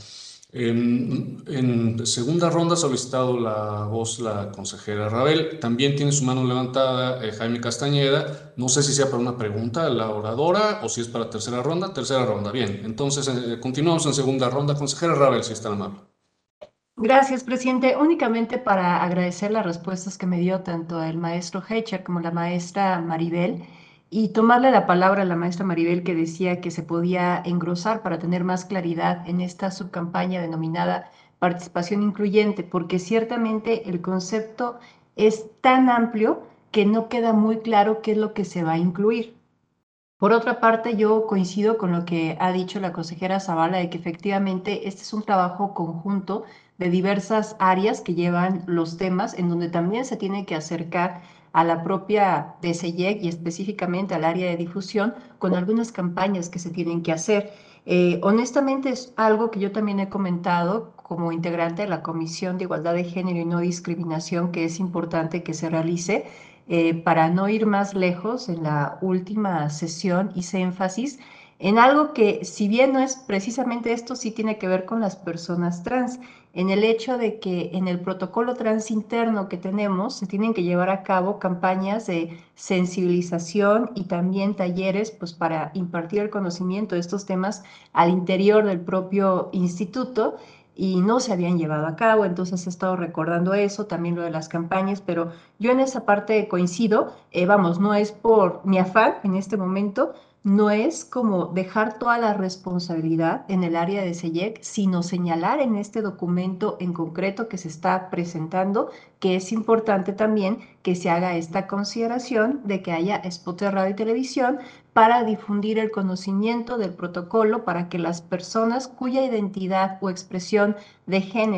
En, en segunda ronda ha solicitado la voz la consejera Rabel. También tiene su mano levantada eh, Jaime Castañeda. No sé si sea para una pregunta a la oradora o si es para tercera ronda. Tercera ronda, bien. Entonces, eh, continuamos en segunda ronda. Consejera Rabel, si es tan amable. Gracias, presidente. Únicamente para agradecer las respuestas que me dio tanto el maestro Heicher como la maestra Maribel y tomarle la palabra a la maestra Maribel que decía que se podía engrosar para tener más claridad en esta subcampaña denominada participación incluyente, porque ciertamente el concepto es tan amplio que no queda muy claro qué es lo que se va a incluir. Por otra parte, yo coincido con lo que ha dicho la consejera Zavala de que efectivamente este es un trabajo conjunto de diversas áreas que llevan los temas, en donde también se tiene que acercar a la propia D C E C y específicamente al área de difusión con algunas campañas que se tienen que hacer. Eh, honestamente es algo que yo también he comentado como integrante de la Comisión de Igualdad de Género y No Discriminación, que es importante que se realice. Eh, para no ir más lejos, en la última sesión hice énfasis en algo que, si bien no es precisamente esto, sí tiene que ver con las personas trans, en el hecho de que en el protocolo trans interno que tenemos se tienen que llevar a cabo campañas de sensibilización y también talleres pues, para impartir el conocimiento de estos temas al interior del propio instituto y no se habían llevado a cabo, entonces he estado recordando eso, también lo de las campañas, pero yo en esa parte coincido, eh, vamos, no es por mi afán en este momento, no es como dejar toda la responsabilidad en el área de C E E C, sino señalar en este documento en concreto que se está presentando que es importante también que se haga esta consideración de que haya spot de radio y televisión para difundir el conocimiento del protocolo para que las personas cuya identidad o expresión de género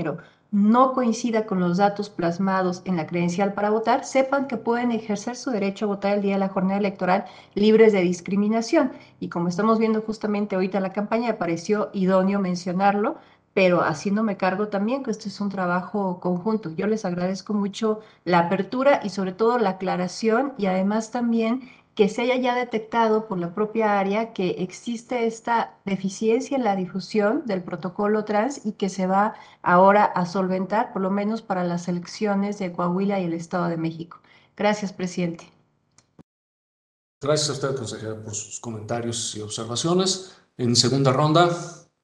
no coincida con los datos plasmados en la credencial para votar, sepan que pueden ejercer su derecho a votar el día de la jornada electoral libres de discriminación. Y como estamos viendo justamente ahorita en la campaña, me pareció idóneo mencionarlo, pero haciéndome cargo también que esto es un trabajo conjunto. Yo les agradezco mucho la apertura y sobre todo la aclaración, y además también que se haya ya detectado por la propia área que existe esta deficiencia en la difusión del protocolo trans y que se va ahora a solventar, por lo menos para las elecciones de Coahuila y el Estado de México. Gracias, presidente. Gracias a usted, consejera, por sus comentarios y observaciones. En segunda ronda,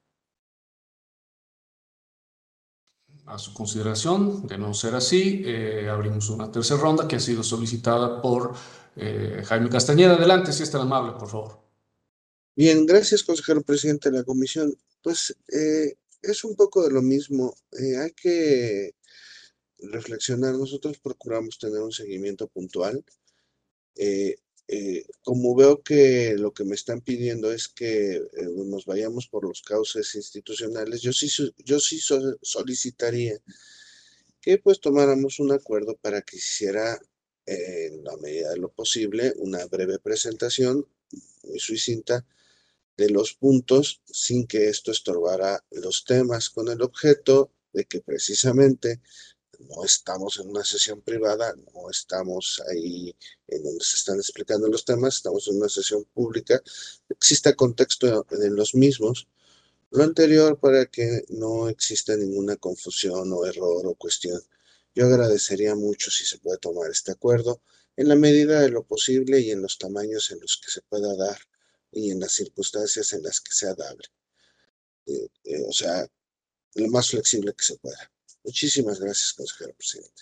a su consideración, de no ser así, eh, abrimos una tercera ronda que ha sido solicitada por eh, Jaime Castañeda. Adelante, si es tan amable, por favor. Bien, gracias, consejero presidente de la comisión. Pues eh, es un poco de lo mismo. Eh, hay que reflexionar. Nosotros procuramos tener un seguimiento puntual. Eh, eh, como veo que lo que me están pidiendo es que eh, nos vayamos por los cauces institucionales, yo sí, yo sí so- solicitaría que pues tomáramos un acuerdo para que hiciera, eh, en la medida de lo posible, una breve presentación muy sucinta de los puntos sin que esto estorbara los temas, con el objeto de que precisamente no estamos en una sesión privada, no estamos ahí en donde se están explicando los temas, estamos en una sesión pública, exista contexto en los mismos. Lo anterior para que no exista ninguna confusión o error o cuestión. Yo agradecería mucho si se puede tomar este acuerdo en la medida de lo posible y en los tamaños en los que se pueda dar y en las circunstancias en las que sea dable. Eh, eh, o sea, lo más flexible que se pueda. Muchísimas gracias, consejero presidente.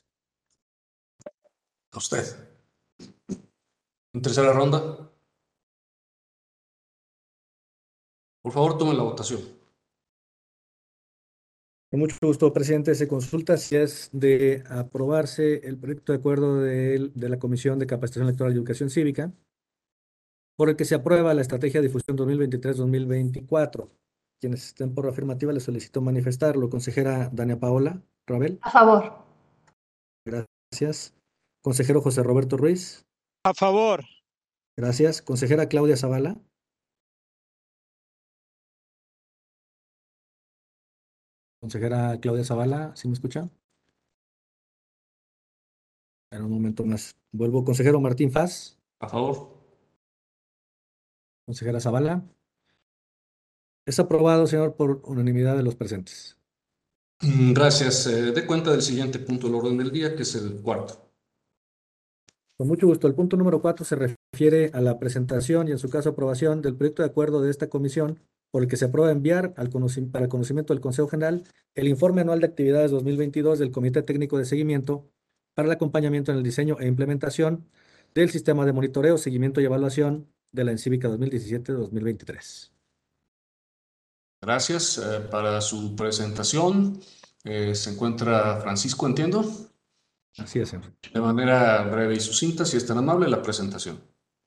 A usted. En tercera ronda. Por favor, tome la votación. Con mucho gusto, presidente. Se consulta si es de aprobarse el proyecto de acuerdo de, de la Comisión de Capacitación Electoral y Educación Cívica, por el que se aprueba la Estrategia de Difusión dos mil veintitrés dos mil veinticuatro. Quienes estén por afirmativa, les solicito manifestarlo. Consejera Dania Paola Rabel. A favor. Gracias. Consejero José Roberto Ruiz. A favor. Gracias. Consejera Claudia Zavala. Consejera Claudia Zavala, ¿sí me escucha? En un momento más. Vuelvo. Consejero Martín Faz. A favor. Consejera Zavala. Es aprobado, señor, por unanimidad de los presentes. Gracias. Eh, dé cuenta del siguiente punto del orden del día, que es el cuarto. Con mucho gusto. El punto número cuatro se refiere a la presentación y, en su caso, aprobación del proyecto de acuerdo de esta comisión por el que se aprueba enviar al conoci- para conocimiento del Consejo General el informe anual de actividades dos mil veintidós del Comité Técnico de Seguimiento para el acompañamiento en el diseño e implementación del sistema de monitoreo, seguimiento y evaluación de la ENCívica dos mil diecisiete dos mil veintitrés. Gracias. Eh, para su presentación eh, se encuentra Francisco, entiendo. Así es, señor. De manera breve y sucinta, si es tan amable, la presentación.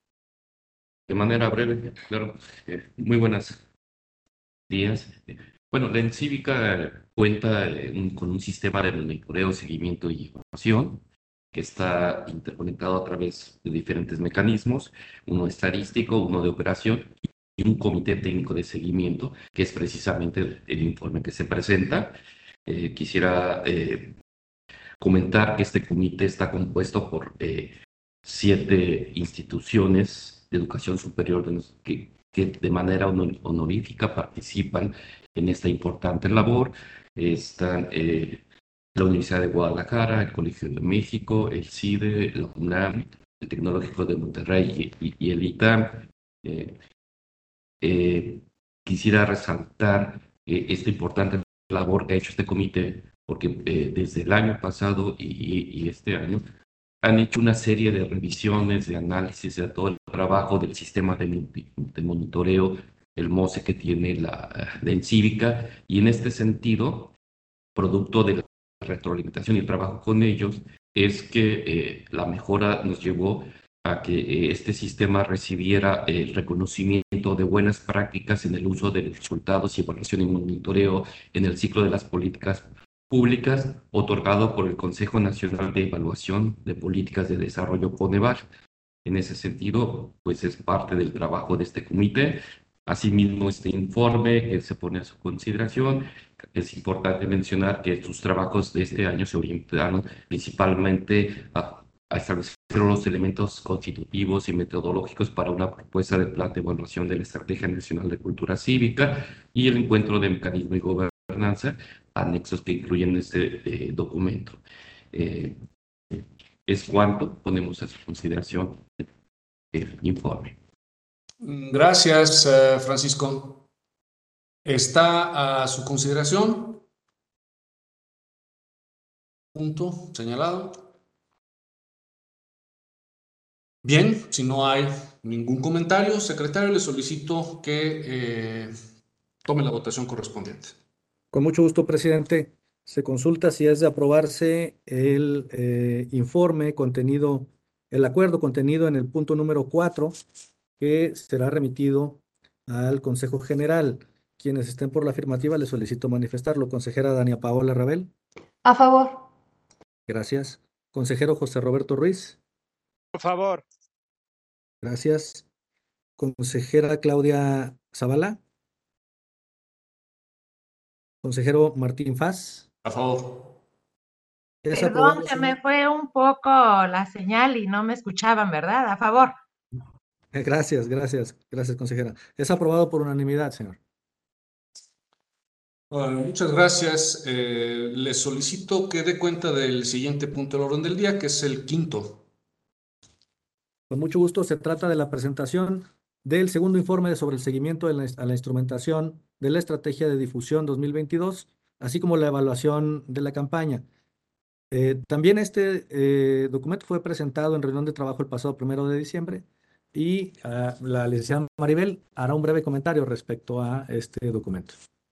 De manera breve, claro. Eh, muy buenos días. Bueno, la ENCívica cuenta eh, un- con un sistema de monitoreo, seguimiento y evaluación que está interconectado a través de diferentes mecanismos, uno estadístico, uno de operación y un comité técnico de seguimiento, que es precisamente el, el informe que se presenta. Eh, quisiera eh, comentar que este comité está compuesto por eh, siete instituciones de educación superior de nos- que, que de manera honor- honorífica participan en esta importante labor. Están eh, la Universidad de Guadalajara, el Colegio de México, el CIDE, la UNAM, el Tecnológico de Monterrey y, y- y el ITAM. Eh, eh, Quisiera resaltar eh, esta importante labor que ha hecho este comité, porque eh, desde el año pasado y, y- y este año han hecho una serie de revisiones, de análisis de todo el trabajo del sistema de, mon- de monitoreo, el MOSE que tiene la, la ENCívica, y en este sentido, producto de la retroalimentación y el trabajo con ellos, es que eh, la mejora nos llevó a que eh, este sistema recibiera el reconocimiento de buenas prácticas en el uso de resultados y evaluación y monitoreo en el ciclo de las políticas públicas otorgado por el Consejo Nacional de Evaluación de Políticas de Desarrollo CONEVAR. En ese sentido, pues es parte del trabajo de este comité. Asimismo, este informe que se pone a su consideración, es importante mencionar que sus trabajos de este año se orientaron principalmente a, a establecer los elementos constitutivos y metodológicos para una propuesta de plan de evaluación de la Estrategia Nacional de Cultura Cívica y el encuentro de mecanismo y gobernanza, anexos que incluyen este eh, documento. Eh, es cuanto ponemos a su consideración el informe. Gracias, uh, Francisco. Está a su consideración. Punto señalado. Bien, si no hay ningún comentario, secretario, le solicito que eh, tome la votación correspondiente. Con mucho gusto, presidente. Se consulta si es de aprobarse el eh, informe contenido, el acuerdo contenido en el punto número cuatro, que será remitido al Consejo General. Quienes estén por la afirmativa, les solicito manifestarlo. Consejera Dania Paola Rabel. A favor. Gracias. Consejero José Roberto Ruiz. Por favor. Gracias. Consejera Claudia Zavala. Consejero Martín Faz. A favor. Es Perdón, aprobado, se señor. me fue un poco la señal y no me escuchaban, ¿verdad? A favor. Gracias, gracias, gracias, consejera. Es aprobado por unanimidad, señor. Bueno, muchas gracias. Eh, les solicito que dé cuenta del siguiente punto del orden del día, que es el quinto. Con mucho gusto, se trata de la presentación del segundo informe sobre el seguimiento de la, a la instrumentación de la Estrategia de Difusión dos mil veintidós, así como la evaluación de la campaña. Eh, también este eh, documento fue presentado en reunión de trabajo el pasado primero de diciembre y uh, la licenciada Maribel hará un breve comentario respecto a este documento.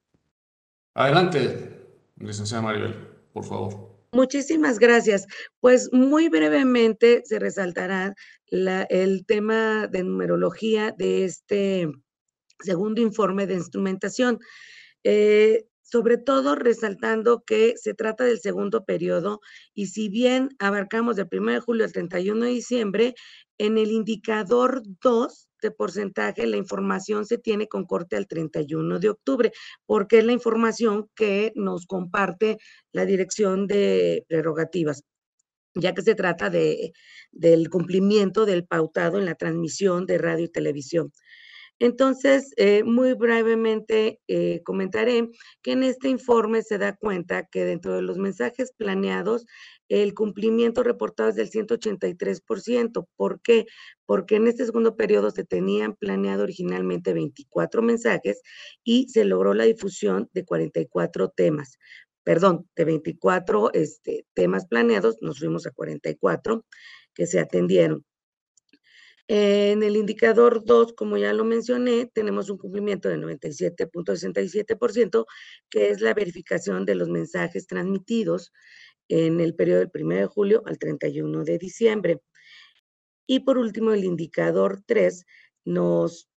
Adelante, licenciada Maribel, por favor. Muchísimas gracias. Pues muy brevemente se resaltará la, el tema de numerología de este segundo informe de instrumentación. Eh, sobre todo resaltando que se trata del segundo periodo y si bien abarcamos del primero de julio al treinta y uno de diciembre, en el indicador dos de porcentaje la información se tiene con corte al treinta y uno de octubre, porque es la información que nos comparte la Dirección de Prerrogativas, ya que se trata de, del cumplimiento del pautado en la transmisión de radio y televisión. Entonces, eh, muy brevemente eh, comentaré que en este informe se da cuenta que dentro de los mensajes planeados, el cumplimiento reportado es del ciento ochenta y tres por ciento. ¿Por qué? Porque en este segundo periodo se tenían planeado originalmente veinticuatro mensajes y se logró la difusión de cuarenta y cuatro temas. Perdón, de veinticuatro este, temas planeados, nos fuimos a cuarenta y cuatro que se atendieron. En el indicador dos, como ya lo mencioné, tenemos un cumplimiento del noventa y siete punto sesenta y siete por ciento, que es la verificación de los mensajes transmitidos en el periodo del primero de julio al treinta y uno de diciembre. Y por último, el indicador tres, nos,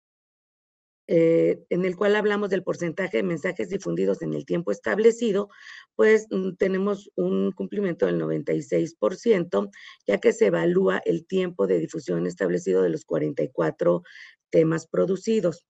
eh, en el cual hablamos del porcentaje de mensajes difundidos en el tiempo establecido, pues mm, tenemos un cumplimiento del noventa y seis por ciento, ya que se evalúa el tiempo de difusión establecido de los cuarenta y cuatro temas producidos.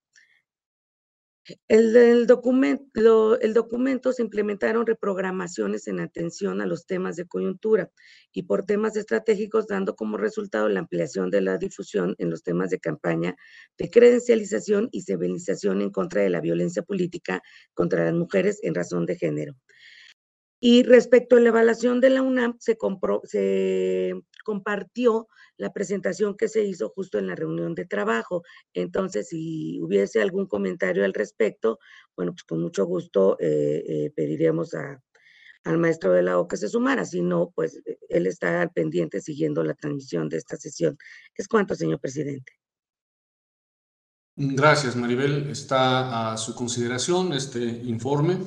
El, el, documento, lo, el documento se implementaron reprogramaciones en atención a los temas de coyuntura y por temas estratégicos, dando como resultado la ampliación de la difusión en los temas de campaña de credencialización y civilización en contra de la violencia política contra las mujeres en razón de género. Y respecto a la evaluación de la UNAM, se, compro, se compartió la presentación que se hizo justo en la reunión de trabajo. Entonces, si hubiese algún comentario al respecto, bueno, pues con mucho gusto eh, eh, pediríamos a, al maestro de la O que se sumara. Si no, pues él está al pendiente siguiendo la transmisión de esta sesión. Es cuanto, señor presidente. Gracias, Maribel. Está a su consideración este informe.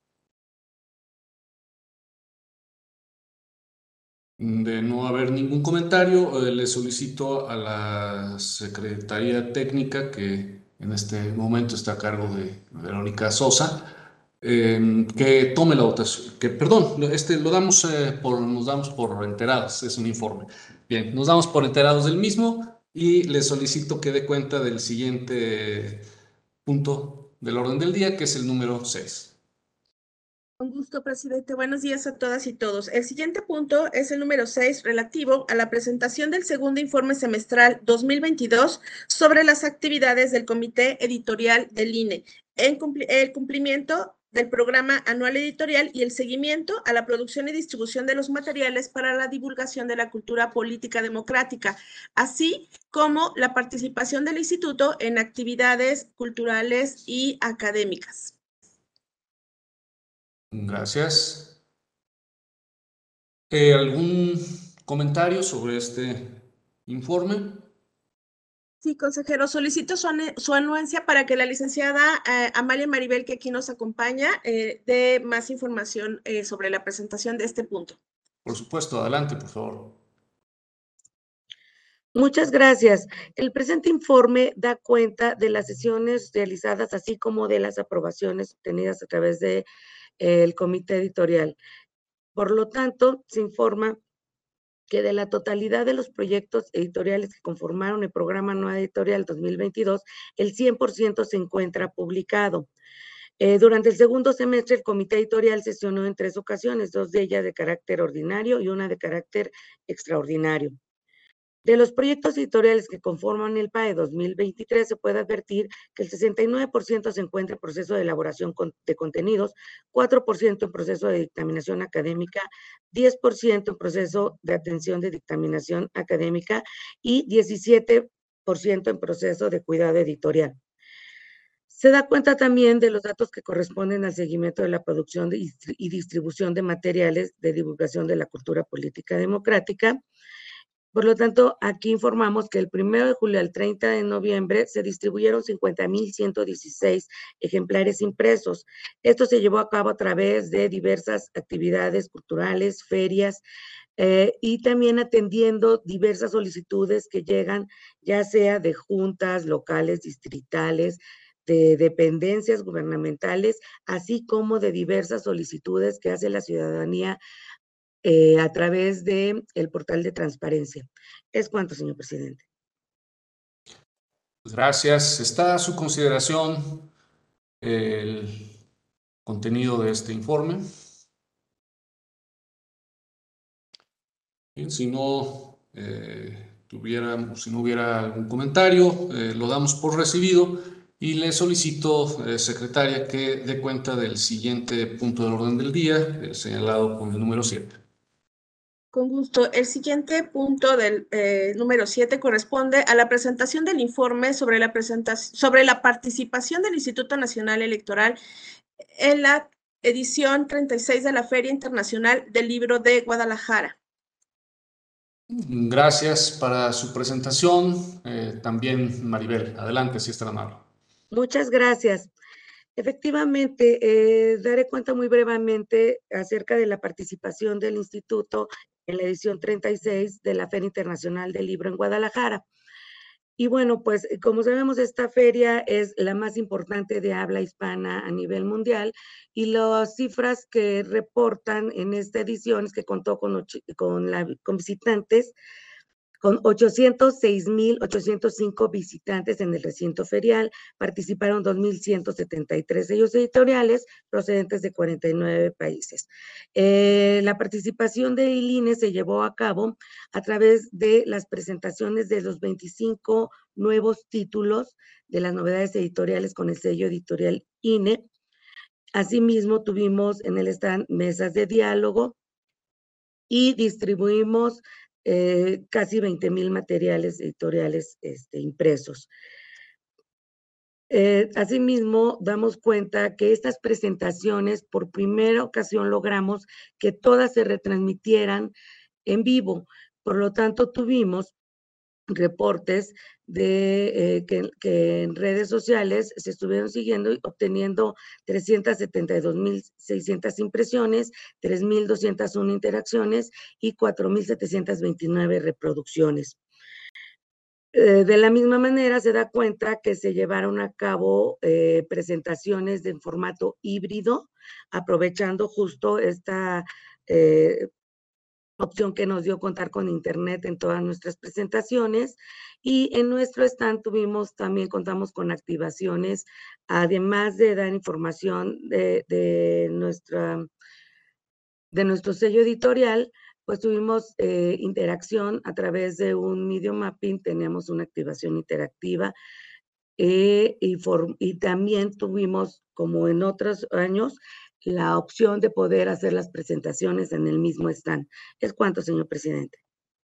De no haber ningún comentario, eh, le solicito a la Secretaría Técnica, que en este momento está a cargo de Verónica Sosa, eh, que tome la votación, que perdón, este lo damos eh, por, nos damos por enterados, es un informe. Bien, nos damos por enterados del mismo y le solicito que dé cuenta del siguiente punto del orden del día, que es el número seis. Con gusto, presidente. Buenos días a todas y todos. El siguiente punto es el número seis, relativo a la presentación del segundo informe semestral dos mil veintidós sobre las actividades del Comité Editorial del I N E, en cumpli el cumplimiento del programa anual editorial y el seguimiento a la producción y distribución de los materiales para la divulgación de la cultura política democrática, así como la participación del instituto en actividades culturales y académicas. Gracias. Eh, ¿algún comentario sobre este informe? Sí, consejero, solicito su, su anuencia para que la licenciada eh, Amalia Maribel, que aquí nos acompaña, eh, dé más información eh, sobre la presentación de este punto. Por supuesto, adelante, por favor. Muchas gracias. El presente informe da cuenta de las sesiones realizadas, así como de las aprobaciones obtenidas a través del de, comité editorial. Por lo tanto, se informa que de la totalidad de los proyectos editoriales que conformaron el programa anual editorial dos mil veintidós, el cien por ciento se encuentra publicado. Eh, durante el segundo semestre, el comité editorial sesionó en tres ocasiones, dos de ellas de carácter ordinario y una de carácter extraordinario. De los proyectos editoriales que conforman el P A E dos mil veintitrés, se puede advertir que el sesenta y nueve por ciento se encuentra en proceso de elaboración de contenidos, cuatro por ciento en proceso de dictaminación académica, diez por ciento en proceso de atención de dictaminación académica y diecisiete por ciento en proceso de cuidado editorial. Se da cuenta también de los datos que corresponden al seguimiento de la producción y distribución de materiales de divulgación de la cultura política democrática. Por lo tanto, aquí informamos que el primero de julio al treinta de noviembre se distribuyeron cincuenta mil ciento dieciséis ejemplares impresos. Esto se llevó a cabo a través de diversas actividades culturales, ferias, eh, y también atendiendo diversas solicitudes que llegan, ya sea de juntas locales, distritales, de dependencias gubernamentales, así como de diversas solicitudes que hace la ciudadanía Eh, a través del portal de transparencia. Es cuanto, señor presidente. Gracias. Está a su consideración el contenido de este informe. Bien, si no eh, tuviera, si no hubiera algún comentario, eh, lo damos por recibido y le solicito, eh, secretaria, que dé cuenta del siguiente punto del orden del día, eh, señalado con el número siete. Con gusto. El siguiente punto del eh, número siete corresponde a la presentación del informe sobre la, presentación, sobre la participación del Instituto Nacional Electoral en la edición treinta y seis de la Feria Internacional del Libro de Guadalajara. Gracias para su presentación. Eh, también, Maribel, adelante, si es tan amable. Muchas gracias. Efectivamente, eh, daré cuenta muy brevemente acerca de la participación del Instituto en la edición treinta y seis de la Feria Internacional del Libro en Guadalajara. Y bueno, pues como sabemos, esta feria es la más importante de habla hispana a nivel mundial y las cifras que reportan en esta edición es que contó con, con, la, con visitantes, con ochocientos seis mil ochocientos cinco visitantes en el recinto ferial. Participaron dos mil ciento setenta y tres sellos editoriales procedentes de cuarenta y nueve países. Eh, la participación del I N E se llevó a cabo a través de las presentaciones de los veinticinco nuevos títulos de las novedades editoriales con el sello editorial I N E. Asimismo, tuvimos en el stand mesas de diálogo y distribuimos Eh, casi veinte mil materiales editoriales este, impresos. Eh, asimismo, damos cuenta que estas presentaciones, por primera ocasión logramos que todas se retransmitieran en vivo. Por lo tanto, tuvimos reportes de eh, que, que en redes sociales se estuvieron siguiendo y obteniendo trescientas setenta y dos mil seiscientas impresiones, tres mil doscientas una interacciones y cuatro mil setecientas veintinueve reproducciones. Eh, de la misma manera se da cuenta que se llevaron a cabo eh, presentaciones en formato híbrido, aprovechando justo esta eh, opción que nos dio contar con internet en todas nuestras presentaciones. Y en nuestro stand tuvimos, también contamos con activaciones, además de dar información de, de, nuestra, de nuestro sello editorial, pues tuvimos eh, interacción a través de un Medium Mapping, teníamos una activación interactiva eh, y, for, y también tuvimos, como en otros años, la opción de poder hacer las presentaciones en el mismo stand. Es cuanto, señor presidente.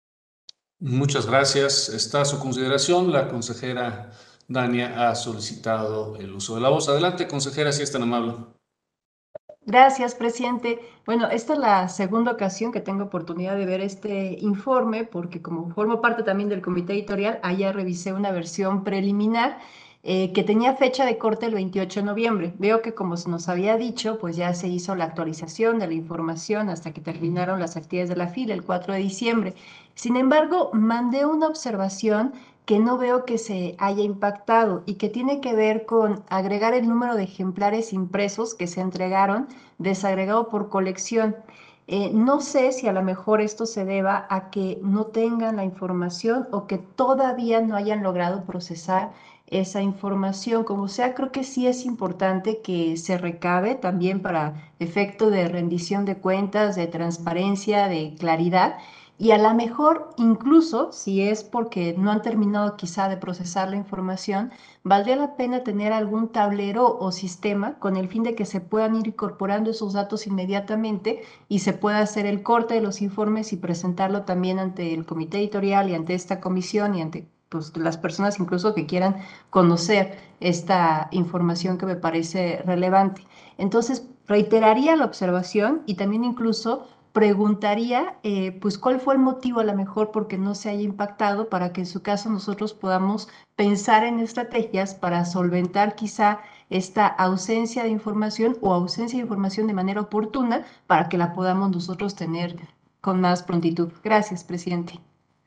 Muchas gracias. Está a su consideración. La consejera Dania ha solicitado el uso de la voz. Adelante, consejera, si es tan amable. Gracias, presidente. Bueno, esta es la segunda ocasión que tengo oportunidad de ver este informe, porque como formo parte también del comité editorial, ayer revisé una versión preliminar eh, que tenía fecha de corte el veintiocho de noviembre. Veo que, como se nos había dicho, pues ya se hizo la actualización de la información hasta que terminaron las actividades de la fila el cuatro de diciembre. Sin embargo, mandé una observación que no veo que se haya impactado y que tiene que ver con agregar el número de ejemplares impresos que se entregaron desagregado por colección. Eh, no sé si a lo mejor esto se deba a que no tengan la información o que todavía no hayan logrado procesar esa información. Como sea, creo que sí es importante que se recabe también para efecto de rendición de cuentas, de transparencia, de claridad. Y a lo mejor, incluso si es porque no han terminado quizá de procesar la información, valdría la pena tener algún tablero o sistema con el fin de que se puedan ir incorporando esos datos inmediatamente y se pueda hacer el corte de los informes y presentarlo también ante el comité editorial y ante esta comisión y ante pues, las personas incluso que quieran conocer esta información que me parece relevante. Entonces, reiteraría la observación y también incluso preguntaría, eh, pues, cuál fue el motivo a lo mejor porque no se haya impactado para que en su caso nosotros podamos pensar en estrategias para solventar quizá esta ausencia de información o ausencia de información de manera oportuna para que la podamos nosotros tener con más prontitud. Gracias, presidente.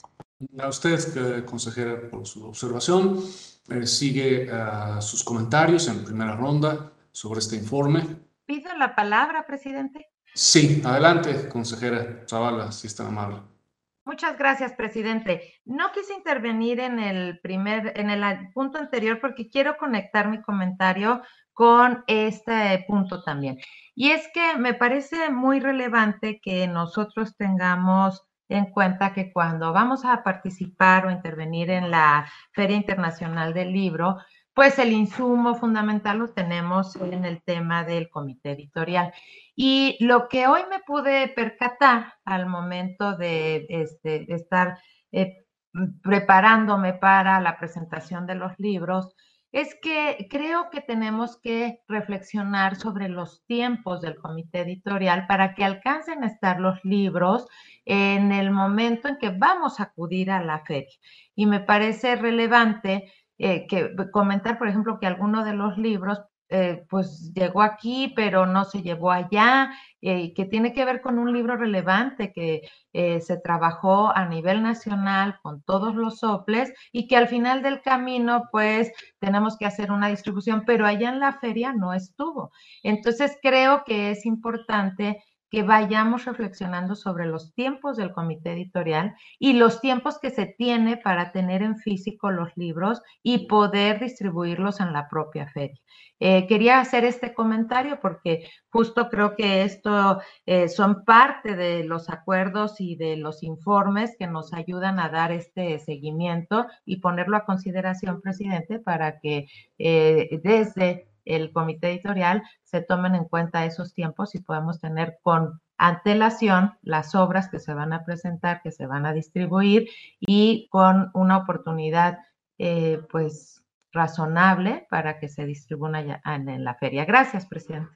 A usted, consejera, por su observación. Eh, sigue uh, sus comentarios en primera ronda sobre este informe. ¿Pido la palabra, presidente? Sí, adelante, consejera Zavala, si es tan amable. Muchas gracias, presidente. No quise intervenir en el primer, en el punto anterior porque quiero conectar mi comentario con este punto también. Y es que me parece muy relevante que nosotros tengamos en cuenta que cuando vamos a participar o intervenir en la Feria Internacional del Libro, pues el insumo fundamental lo tenemos en el tema del comité editorial. Y lo que hoy me pude percatar al momento de, este, de estar eh, preparándome para la presentación de los libros es que creo que tenemos que reflexionar sobre los tiempos del comité editorial para que alcancen a estar los libros en el momento en que vamos a acudir a la feria. Y me parece relevante eh, que comentar, por ejemplo, que alguno de los libros Eh, pues llegó aquí, pero no se llevó allá, eh, que tiene que ver con un libro relevante que eh, se trabajó a nivel nacional con todos los soples y que al final del camino, pues tenemos que hacer una distribución, pero allá en la feria no estuvo. Entonces creo que es importante que vayamos reflexionando sobre los tiempos del comité editorial y los tiempos que se tiene para tener en físico los libros y poder distribuirlos en la propia feria. Eh, quería hacer este comentario porque justo creo que esto eh, son parte de los acuerdos y de los informes que nos ayudan a dar este seguimiento y ponerlo a consideración, presidente, para que eh, desde el comité editorial se tomen en cuenta esos tiempos y podamos tener con antelación las obras que se van a presentar, que se van a distribuir y con una oportunidad eh, pues razonable para que se distribuya en la feria. Gracias, presidente.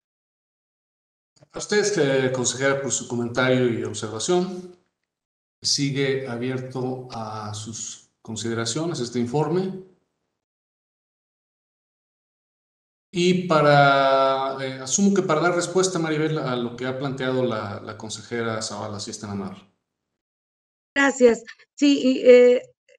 A usted, consejera, por su comentario y observación. Sigue abierto a sus consideraciones este informe. Y para, eh, asumo que para dar respuesta, Maribel, a lo que ha planteado la, la consejera Zavala, si es tan amable. Gracias. Sí, eh,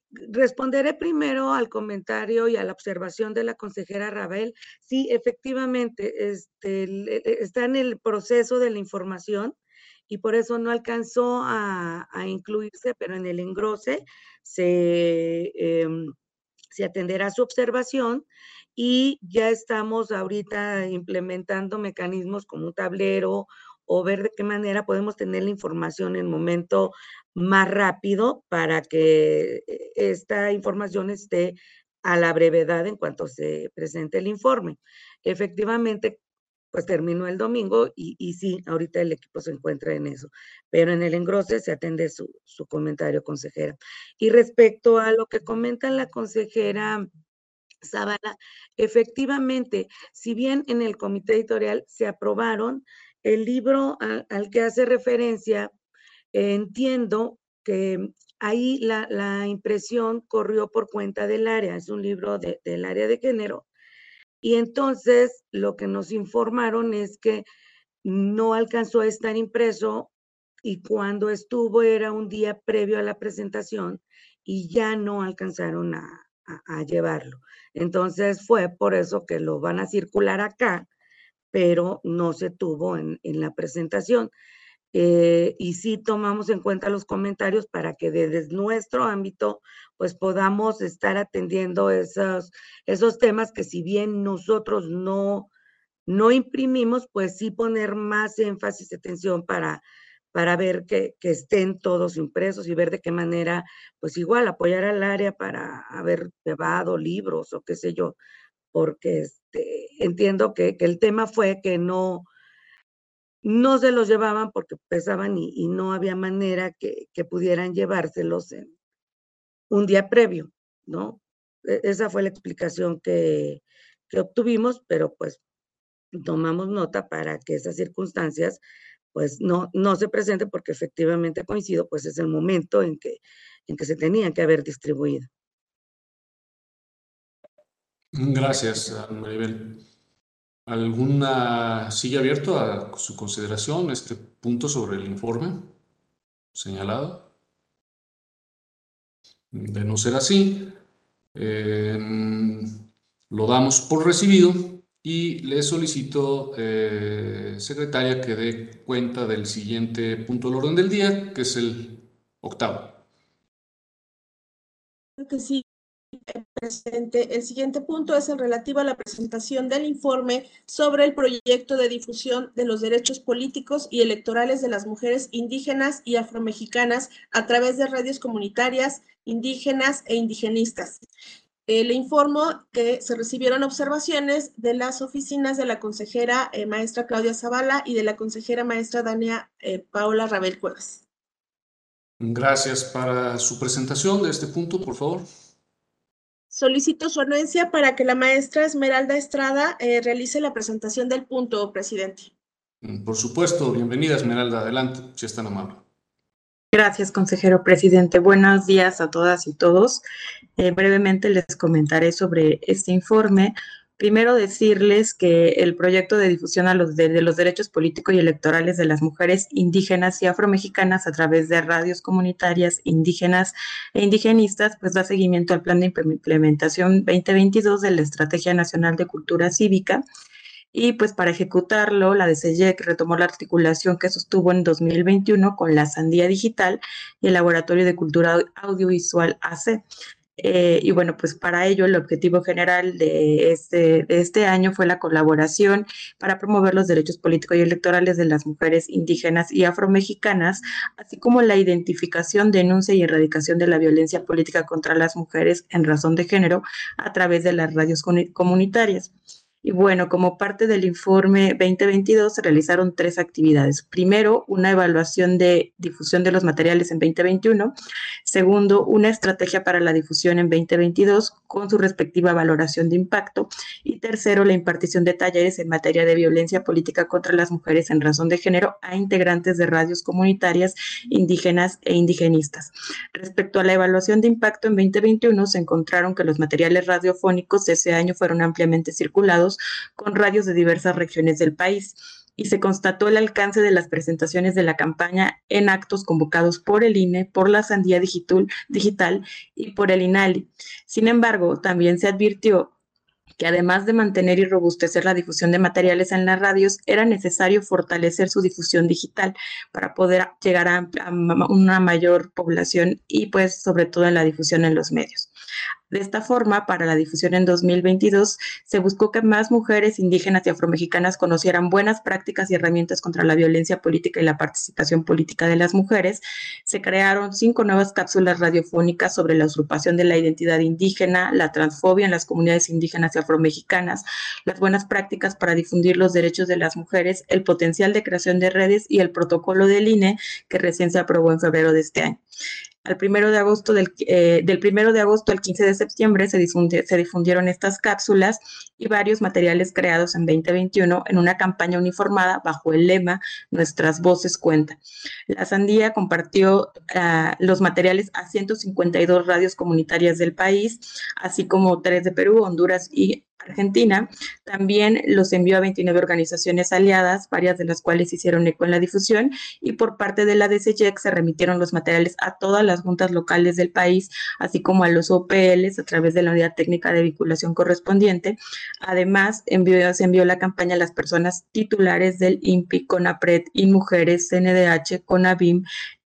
responderé primero al comentario y a la observación de la consejera Rabel. Sí, efectivamente, este, está en el proceso de la información y por eso no alcanzó a, a incluirse, pero en el engrose se, eh, se atenderá su observación y ya estamos ahorita implementando mecanismos como un tablero o ver de qué manera podemos tener la información en momento más rápido para que esta información esté a la brevedad en cuanto se presente el informe. Efectivamente, pues terminó el domingo y, y sí, ahorita el equipo se encuentra en eso, pero en el engrose se atende su, su comentario, consejera. Y respecto a lo que comenta la consejera Zavala, efectivamente, si bien en el comité editorial se aprobaron, el libro a, al que hace referencia, eh, entiendo que ahí la, la impresión corrió por cuenta del área, es un libro de, del área de género, y entonces lo que nos informaron es que no alcanzó a estar impreso y cuando estuvo era un día previo a la presentación y ya no alcanzaron a, a, a llevarlo. Entonces fue por eso que lo van a circular acá, pero no se tuvo en, en la presentación. Eh, y sí tomamos en cuenta los comentarios para que desde nuestro ámbito pues podamos estar atendiendo esos, esos temas que si bien nosotros no, no imprimimos, pues sí poner más énfasis y atención para, para ver que, que estén todos impresos y ver de qué manera, pues igual apoyar al área para haber llevado libros o qué sé yo, porque este, entiendo que, que el tema fue que no, no se los llevaban porque pesaban y, y no había manera que, que pudieran llevárselos en un día previo, ¿no? E, esa fue la explicación que, que obtuvimos, pero pues tomamos nota para que esas circunstancias pues no, no se presenten porque efectivamente coincido, pues es el momento en que, en que se tenían que haber distribuido. Gracias, Maribel. ¿Alguna sigue abierto a su consideración este punto sobre el informe señalado? De no ser así, eh, lo damos por recibido y le solicito, eh, secretaria, que dé cuenta del siguiente punto del orden del día, que es el octavo. Creo que sí. Presidente, el siguiente punto es el relativo a la presentación del informe sobre el proyecto de difusión de los derechos políticos y electorales de las mujeres indígenas y afromexicanas a través de radios comunitarias, indígenas e indigenistas. Eh, le informo que se recibieron observaciones de las oficinas de la consejera eh, maestra Claudia Zavala y de la consejera maestra Dania eh, Paola Rabel Cuevas. Gracias. Para su presentación de este punto, por favor. Solicito su anuencia para que la maestra Esmeralda Estrada eh, realice la presentación del punto, presidente. Por supuesto. Bienvenida, Esmeralda. Adelante, si es tan amable. Gracias, consejero presidente. Buenos días a todas y todos. Eh, brevemente les comentaré sobre este informe. Primero decirles que el proyecto de difusión a los de, de los derechos políticos y electorales de las mujeres indígenas y afromexicanas a través de radios comunitarias indígenas e indigenistas, pues da seguimiento al plan de implementación veinte veintidós de la Estrategia Nacional de Cultura Cívica. Y pues para ejecutarlo, la D C E C retomó la articulación que sostuvo en dos mil veintiuno con la Sandía Digital y el Laboratorio de Cultura Audiovisual A C. Eh, y bueno, pues para ello el objetivo general de este, de este año fue la colaboración para promover los derechos políticos y electorales de las mujeres indígenas y afromexicanas, así como la identificación, denuncia y erradicación de la violencia política contra las mujeres en razón de género a través de las radios comunitarias. Y bueno, como parte del informe veinte veintidós se realizaron tres actividades. Primero, una evaluación de difusión de los materiales en veinte veintiuno. Segundo, una estrategia para la difusión en veinte veintidós con su respectiva valoración de impacto. Y tercero, la impartición de talleres en materia de violencia política contra las mujeres en razón de género a integrantes de radios comunitarias indígenas e indigenistas. Respecto a la evaluación de impacto en veinte veintiuno, se encontraron que los materiales radiofónicos de ese año fueron ampliamente circulados con radios de diversas regiones del país. y se constató el alcance de las presentaciones de la campaña en actos convocados por el I N E, por la Sandía Digital, Digital y por el INALI. Sin embargo, también se advirtió que además de mantener y robustecer la difusión de materiales en las radios, era necesario fortalecer su difusión digital para poder llegar a, a una mayor población y pues sobre todo en la difusión en los medios. De esta forma, para la difusión en dos mil veintidós, se buscó que más mujeres indígenas y afromexicanas conocieran buenas prácticas y herramientas contra la violencia política y la participación política de las mujeres. Se crearon cinco nuevas cápsulas radiofónicas sobre la usurpación de la identidad indígena, la transfobia en las comunidades indígenas y afromexicanas, las buenas prácticas para difundir los derechos de las mujeres, el potencial de creación de redes y el protocolo del I N E que recién se aprobó en febrero de este año. Al primero de agosto del, eh, del primero de agosto al quince de septiembre se, difundi se difundieron estas cápsulas y varios materiales creados en veinte veintiuno en una campaña uniformada bajo el lema Nuestras voces cuentan. La Sandía compartió uh, los materiales a ciento cincuenta y dos radios comunitarias del país, así como tres de Perú, Honduras y Argentina. También los envió a veintinueve organizaciones aliadas, varias de las cuales hicieron eco en la difusión, y por parte de la D C E C se remitieron los materiales a todas las juntas locales del país, así como a los O P Ls a través de la unidad técnica de vinculación correspondiente. Además, envió, se envió la campaña a las personas titulares del I N P I, CONAPRED, INMUJERES, C N D H, CONABIM,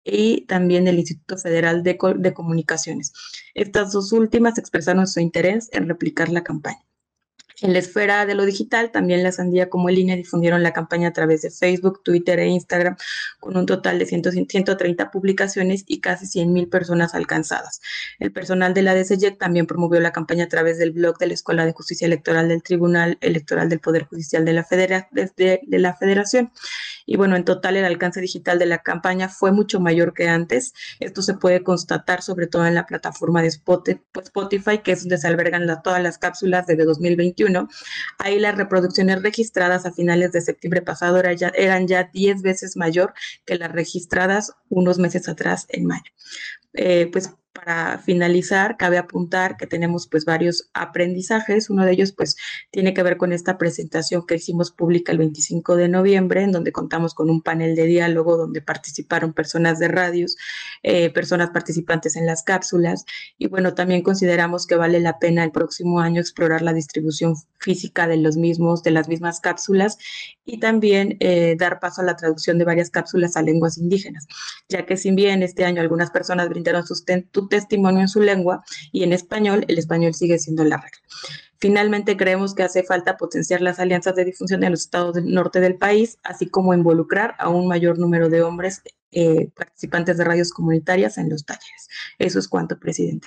y también del Instituto Federal de, Co de Comunicaciones. Estas dos últimas expresaron su interés en replicar la campaña. En la esfera de lo digital, también la Sandía como el I N E difundieron la campaña a través de Facebook, Twitter e Instagram, con un total de ciento treinta publicaciones y casi cien mil personas alcanzadas. El personal de la D C E C también promovió la campaña a través del blog de la Escuela de Justicia Electoral del Tribunal Electoral del Poder Judicial de la, Federa de, de, de la Federación. Y bueno, en total el alcance digital de la campaña fue mucho mayor que antes. Esto se puede constatar sobre todo en la plataforma de Spotify, que es donde se albergan la, todas las cápsulas desde dos mil veintiuno. Ahí las reproducciones registradas a finales de septiembre pasado era ya, eran ya diez veces mayor que las registradas unos meses atrás en mayo. Eh, pues para finalizar, cabe apuntar que tenemos pues varios aprendizajes. Uno de ellos pues tiene que ver con esta presentación que hicimos pública el veinticinco de noviembre, en donde contamos con un panel de diálogo donde participaron personas de radios, eh, personas participantes en las cápsulas, y bueno, también consideramos que vale la pena el próximo año explorar la distribución física de los mismos, de las mismas cápsulas, y también eh, dar paso a la traducción de varias cápsulas a lenguas indígenas, ya que si bien este año algunas personas brindaron sus testimonio en su lengua y en español, el español sigue siendo la regla. Finalmente, creemos que hace falta potenciar las alianzas de difusión en los estados del norte del país, así como involucrar a un mayor número de hombres eh, participantes de radios comunitarias en los talleres. Eso es cuanto, presidente.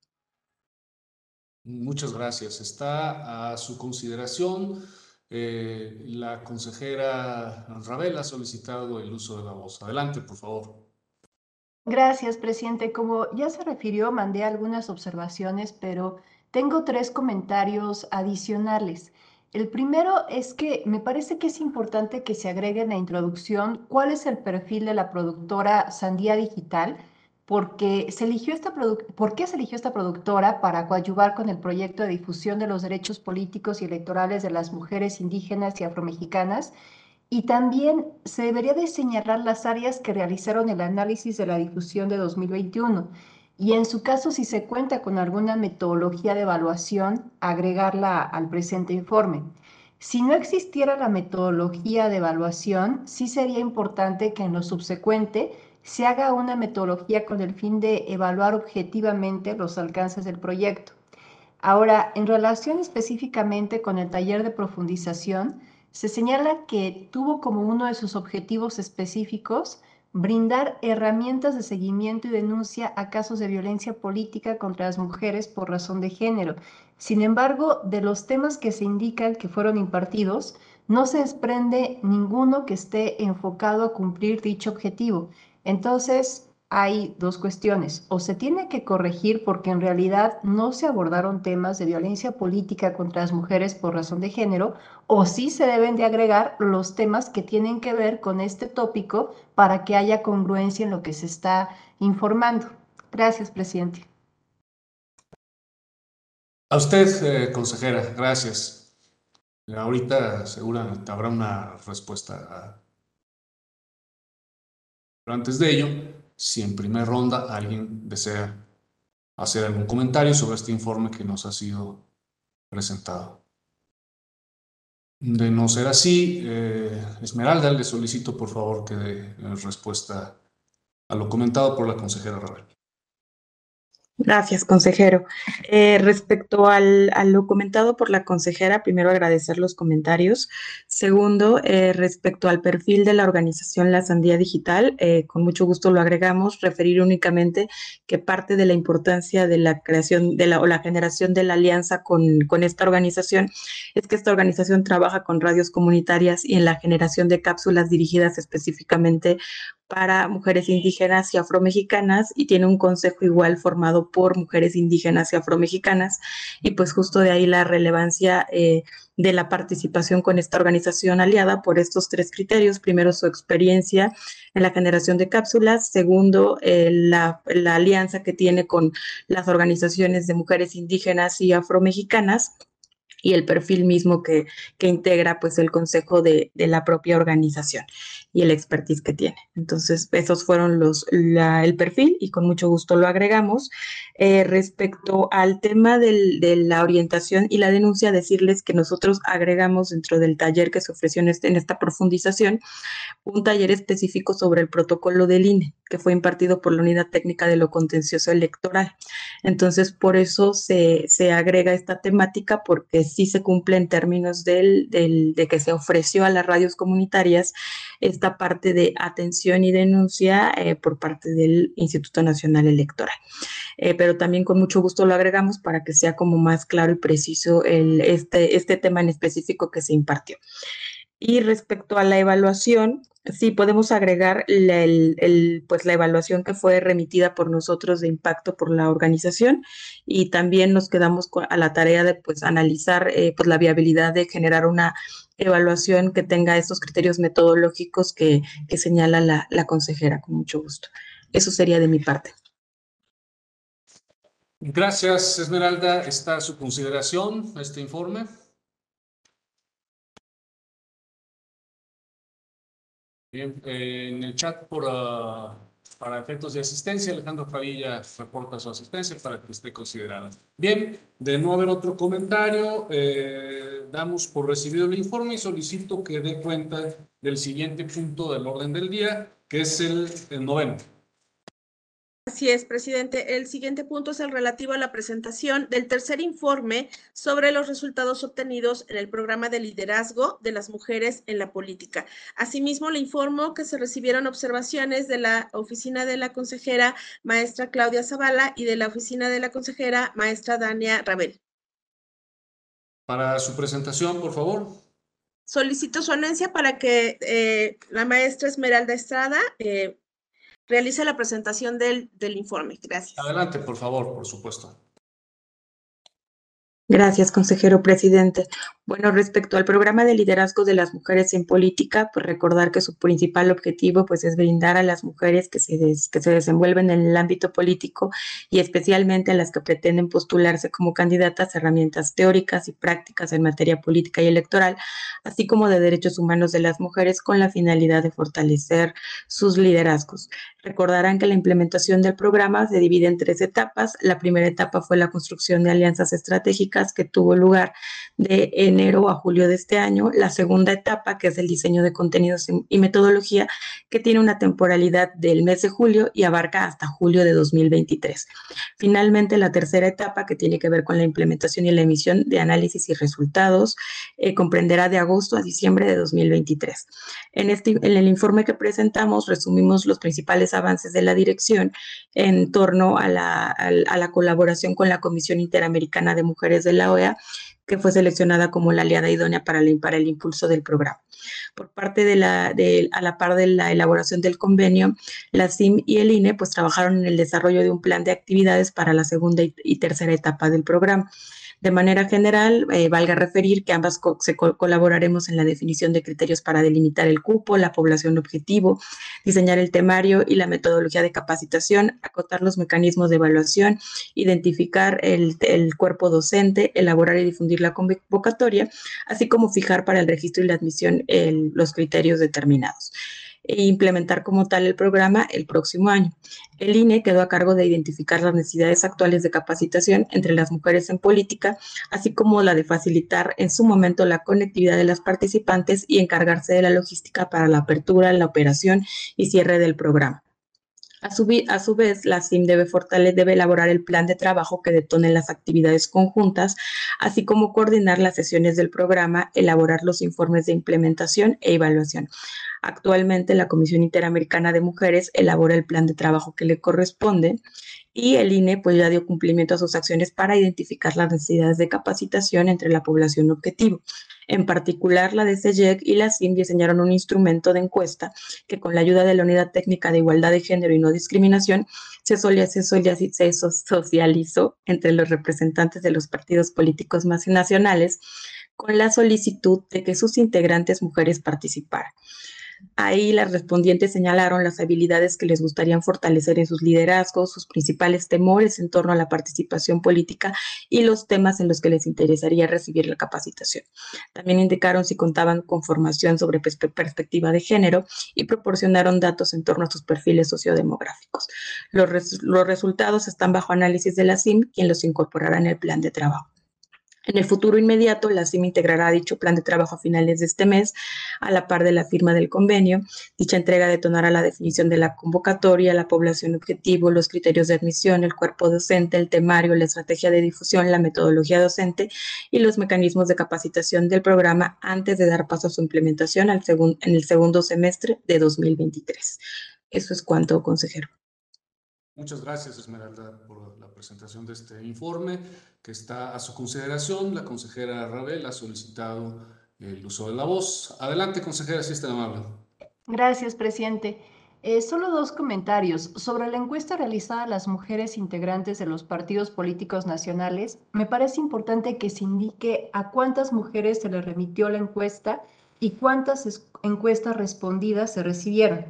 Muchas gracias. Está a su consideración. Eh, la consejera Rabel ha solicitado el uso de la voz. Adelante, por favor. Gracias, presidente. Como ya se refirió, mandé algunas observaciones, pero tengo tres comentarios adicionales. El primero es que me parece que es importante que se agregue en la introducción cuál es el perfil de la productora Sandía Digital, porque se eligió esta ¿por qué se eligió esta productora para coadyuvar con el proyecto de difusión de los derechos políticos y electorales de las mujeres indígenas y afromexicanas. Y también se debería de señalar las áreas que realizaron el análisis de la difusión de dos mil veintiuno y en su caso, si se cuenta con alguna metodología de evaluación, agregarla al presente informe. Si no existiera la metodología de evaluación, sí sería importante que en lo subsecuente se haga una metodología con el fin de evaluar objetivamente los alcances del proyecto. Ahora, en relación específicamente con el taller de profundización, se señala que tuvo como uno de sus objetivos específicos brindar herramientas de seguimiento y denuncia a casos de violencia política contra las mujeres por razón de género. Sin embargo, de los temas que se indican que fueron impartidos, no se desprende ninguno que esté enfocado a cumplir dicho objetivo. Entonces, hay dos cuestiones. O se tiene que corregir porque en realidad no se abordaron temas de violencia política contra las mujeres por razón de género, o sí se deben de agregar los temas que tienen que ver con este tópico para que haya congruencia en lo que se está informando. Gracias, presidente. A usted, eh, consejera, gracias. Ahorita seguramente habrá una respuesta. A... Pero antes de ello, si en primera ronda alguien desea hacer algún comentario sobre este informe que nos ha sido presentado. De no ser así, eh, Esmeralda, le solicito por favor que dé eh, respuesta a lo comentado por la consejera Ravel. Gracias, consejero. Eh, respecto al, a lo comentado por la consejera, primero agradecer los comentarios. Segundo, eh, respecto al perfil de la organización La Sandía Digital, eh, con mucho gusto lo agregamos, referir únicamente que parte de la importancia de la creación de la, o la generación de la alianza con, con esta organización es que esta organización trabaja con radios comunitarias y en la generación de cápsulas dirigidas específicamente para mujeres indígenas y afromexicanas y tiene un consejo igual formado por mujeres indígenas y afromexicanas y pues justo de ahí la relevancia eh, de la participación con esta organización aliada por estos tres criterios. Primero, su experiencia en la generación de cápsulas. Segundo, eh, la, la alianza que tiene con las organizaciones de mujeres indígenas y afromexicanas y el perfil mismo que, que integra pues el consejo de, de la propia organización y el expertise que tiene. Entonces, esos fueron los, la, el perfil y con mucho gusto lo agregamos. Eh, respecto al tema del, de la orientación y la denuncia, decirles que nosotros agregamos dentro del taller que se ofreció en, este, en esta profundización un taller específico sobre el protocolo del I N E, que fue impartido por la Unidad Técnica de lo Contencioso Electoral. Entonces, por eso se, se agrega esta temática, porque sí se cumple en términos del, del, de que se ofreció a las radios comunitarias esta parte de atención y denuncia eh, por parte del Instituto Nacional Electoral. Eh, pero también con mucho gusto lo agregamos para que sea como más claro y preciso el, este, este tema en específico que se impartió. Y respecto a la evaluación, sí podemos agregar la, el, el, pues la evaluación que fue remitida por nosotros de impacto por la organización y también nos quedamos a la tarea de pues, analizar eh, pues, la viabilidad de generar una evaluación que tenga estos criterios metodológicos que, que señala la, la consejera, con mucho gusto. Eso sería de mi parte. Gracias, Esmeralda. ¿Está a su consideración este informe? Bien, eh, en el chat por, uh, para efectos de asistencia, Alejandro Favilla reporta su asistencia para que esté considerada. Bien, de no haber otro comentario, eh, damos por recibido el informe y solicito que dé cuenta del siguiente punto del orden del día, que es el, el noveno. Así es, presidente. El siguiente punto es el relativo a la presentación del tercer informe sobre los resultados obtenidos en el programa de liderazgo de las mujeres en la política. Asimismo, le informo que se recibieron observaciones de la oficina de la consejera maestra Claudia Zavala y de la oficina de la consejera maestra Dania Ravel. Para su presentación, por favor. Solicito su anuencia para que eh, la maestra Esmeralda Estrada eh, realice la presentación del, del informe. Gracias. Adelante, por favor, por supuesto. Gracias, consejero presidente. Bueno, respecto al programa de liderazgo de las mujeres en política, pues recordar que su principal objetivo pues es brindar a las mujeres que se, des, que se desenvuelven en el ámbito político y especialmente a las que pretenden postularse como candidatas herramientas teóricas y prácticas en materia política y electoral, así como de derechos humanos de las mujeres con la finalidad de fortalecer sus liderazgos. Recordarán que la implementación del programa se divide en tres etapas. La primera etapa fue la construcción de alianzas estratégicas que tuvo lugar de enero a julio de este año. La segunda etapa, que es el diseño de contenidos y metodología, que tiene una temporalidad del mes de julio y abarca hasta julio de dos mil veintitrés. Finalmente, la tercera etapa, que tiene que ver con la implementación y la emisión de análisis y resultados, eh, comprenderá de agosto a diciembre de dos mil veintitrés. En, este, en el informe que presentamos, resumimos los principales avances de la dirección en torno a la, a, a la colaboración con la Comisión Interamericana de Mujeres de la O E A, que fue seleccionada como la aliada idónea para el, para el impulso del programa. Por parte de la, de, a la par de la elaboración del convenio, la C I M y el I N E pues trabajaron en el desarrollo de un plan de actividades para la segunda y, y tercera etapa del programa. De manera general, eh, valga referir que ambas co se co colaboraremos en la definición de criterios para delimitar el cupo, la población objetivo, diseñar el temario y la metodología de capacitación, acotar los mecanismos de evaluación, identificar el, el cuerpo docente, elaborar y difundir la convocatoria, así como fijar para el registro y la admisión el, los criterios determinados e implementar como tal el programa el próximo año. El I N E quedó a cargo de identificar las necesidades actuales de capacitación entre las mujeres en política, así como la de facilitar en su momento la conectividad de las participantes y encargarse de la logística para la apertura, la operación y cierre del programa. A su, a su vez, la C I M debe, fortalecer, debe elaborar el plan de trabajo que detone las actividades conjuntas, así como coordinar las sesiones del programa, elaborar los informes de implementación e evaluación. Actualmente, la Comisión Interamericana de Mujeres elabora el plan de trabajo que le corresponde y el I N E pues, ya dio cumplimiento a sus acciones para identificar las necesidades de capacitación entre la población objetivo. En particular, la D C I E C y la C I M diseñaron un instrumento de encuesta que con la ayuda de la Unidad Técnica de Igualdad de Género y No Discriminación se, se, se socializó entre los representantes de los partidos políticos más nacionales con la solicitud de que sus integrantes mujeres participaran. Ahí las respondientes señalaron las habilidades que les gustaría fortalecer en sus liderazgos, sus principales temores en torno a la participación política y los temas en los que les interesaría recibir la capacitación. También indicaron si contaban con formación sobre perspe- perspectiva de género y proporcionaron datos en torno a sus perfiles sociodemográficos. Los, res- los resultados están bajo análisis de la C I M, quien los incorporará en el plan de trabajo. En el futuro inmediato, la C I M integrará dicho plan de trabajo a finales de este mes, a la par de la firma del convenio. Dicha entrega detonará la definición de la convocatoria, la población objetivo, los criterios de admisión, el cuerpo docente, el temario, la estrategia de difusión, la metodología docente y los mecanismos de capacitación del programa antes de dar paso a su implementación al segun, en el segundo semestre de dos mil veintitrés. Eso es cuanto, consejero. Muchas gracias, Esmeralda, por la presentación de este informe que está a su consideración. La consejera Rabel ha solicitado el uso de la voz. Adelante, consejera, si está amable. Gracias, presidente. Eh, solo dos comentarios. Sobre la encuesta realizada a las mujeres integrantes de los partidos políticos nacionales, me parece importante que se indique a cuántas mujeres se les remitió la encuesta y cuántas encuestas respondidas se recibieron.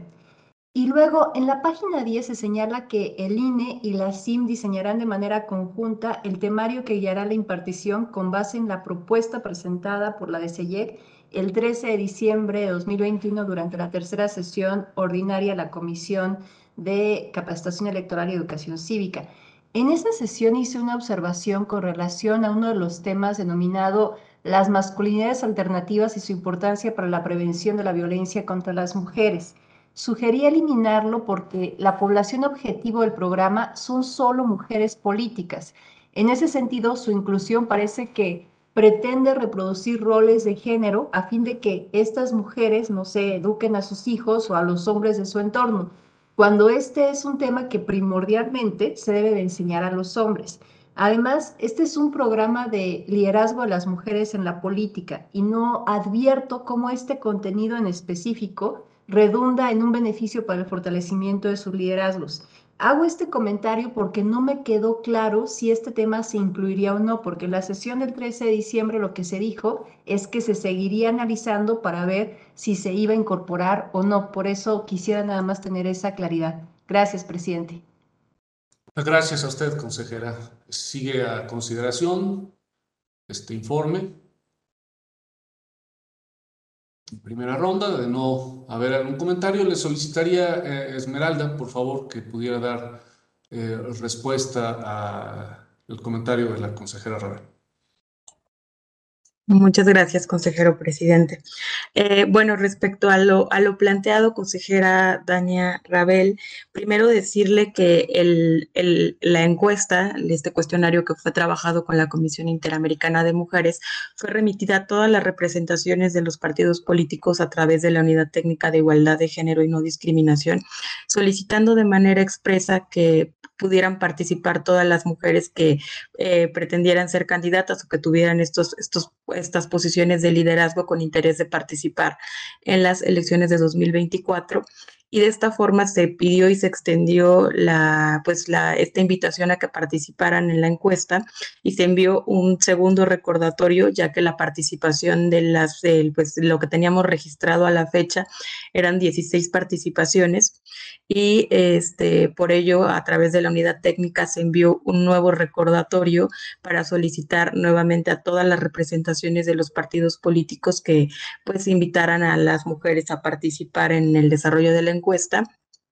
Y luego, en la página diez se señala que el I N E y la C I M diseñarán de manera conjunta el temario que guiará la impartición con base en la propuesta presentada por la D C I E C el trece de diciembre de dos mil veintiuno durante la tercera sesión ordinaria de la Comisión de Capacitación Electoral y Educación Cívica. En esa sesión hice una observación con relación a uno de los temas denominado las masculinidades alternativas y su importancia para la prevención de la violencia contra las mujeres. Sugerí eliminarlo porque la población objetivo del programa son solo mujeres políticas. En ese sentido, su inclusión parece que pretende reproducir roles de género a fin de que estas mujeres no se eduquen a sus hijos o a los hombres de su entorno, cuando este es un tema que primordialmente se debe de enseñar a los hombres. Además, este es un programa de liderazgo de las mujeres en la política y no advierto cómo este contenido en específico redunda en un beneficio para el fortalecimiento de sus liderazgos. Hago este comentario porque no me quedó claro si este tema se incluiría o no, porque en la sesión del trece de diciembre lo que se dijo es que se seguiría analizando para ver si se iba a incorporar o no. Por eso quisiera nada más tener esa claridad. Gracias, presidente. Gracias a usted, consejera. Sigue a consideración este informe. Primera ronda, de no haber algún comentario, le solicitaría, eh, Esmeralda, por favor, que pudiera dar eh, respuesta al comentario de la consejera Rabel. Muchas gracias, consejero presidente. Eh, bueno, respecto a lo, a lo planteado, consejera Dania Rabel, primero decirle que el, el, la encuesta, este cuestionario que fue trabajado con la Comisión Interamericana de Mujeres, fue remitida a todas las representaciones de los partidos políticos a través de la Unidad Técnica de Igualdad de Género y No Discriminación, solicitando de manera expresa que pudieran participar todas las mujeres que eh, pretendieran ser candidatas o que tuvieran estos, estos, estas posiciones de liderazgo con interés de participar en las elecciones de dos mil veinticuatro. y de esta forma se pidió y se extendió la, pues la, esta invitación a que participaran en la encuesta y se envió un segundo recordatorio, ya que la participación de las, de, pues lo que teníamos registrado a la fecha eran dieciséis participaciones y este, por ello a través de la unidad técnica se envió un nuevo recordatorio para solicitar nuevamente a todas las representaciones de los partidos políticos que pues invitaran a las mujeres a participar en el desarrollo de la encuesta.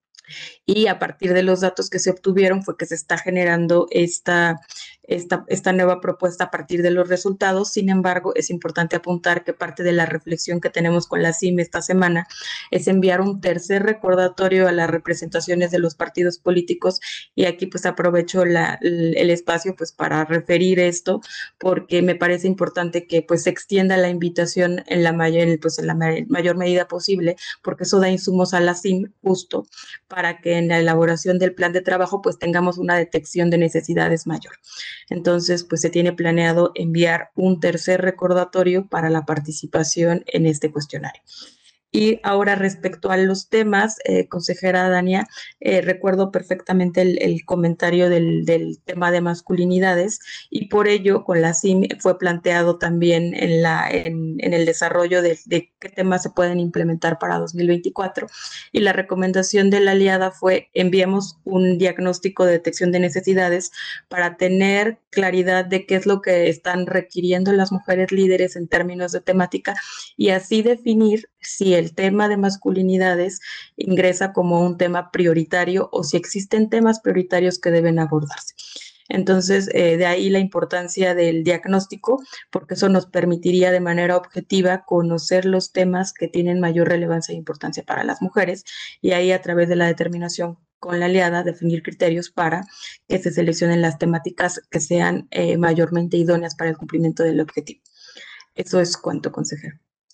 Y a partir de los datos que se obtuvieron fue que se está generando esta, esta, esta nueva propuesta a partir de los resultados. Sin embargo, es importante apuntar que parte de la reflexión que tenemos con la C I M esta semana es enviar un tercer recordatorio a las representaciones de los partidos políticos, y aquí pues aprovecho la, el espacio pues para referir esto, porque me parece importante que pues se extienda la invitación en la mayor, pues, en la mayor medida posible, porque eso da insumos a la C I M justo para que en la elaboración del plan de trabajo pues tengamos una detección de necesidades mayor. Entonces pues se tiene planeado enviar un tercer recordatorio para la participación en este cuestionario. Y ahora respecto a los temas, eh, consejera Dania, eh, recuerdo perfectamente el, el comentario del, del tema de masculinidades, y por ello con la C I M fue planteado también en, la, en, en el desarrollo de, de qué temas se pueden implementar para dos mil veinticuatro, y la recomendación de la aliada fue enviemos un diagnóstico de detección de necesidades para tener claridad de qué es lo que están requiriendo las mujeres líderes en términos de temática, y así definir si el tema de masculinidades ingresa como un tema prioritario o si existen temas prioritarios que deben abordarse. Entonces, eh, de ahí la importancia del diagnóstico, porque eso nos permitiría de manera objetiva conocer los temas que tienen mayor relevancia e importancia para las mujeres, y ahí a través de la determinación con la aliada definir criterios para que se seleccionen las temáticas que sean eh, mayormente idóneas para el cumplimiento del objetivo. Eso es cuanto, consejero.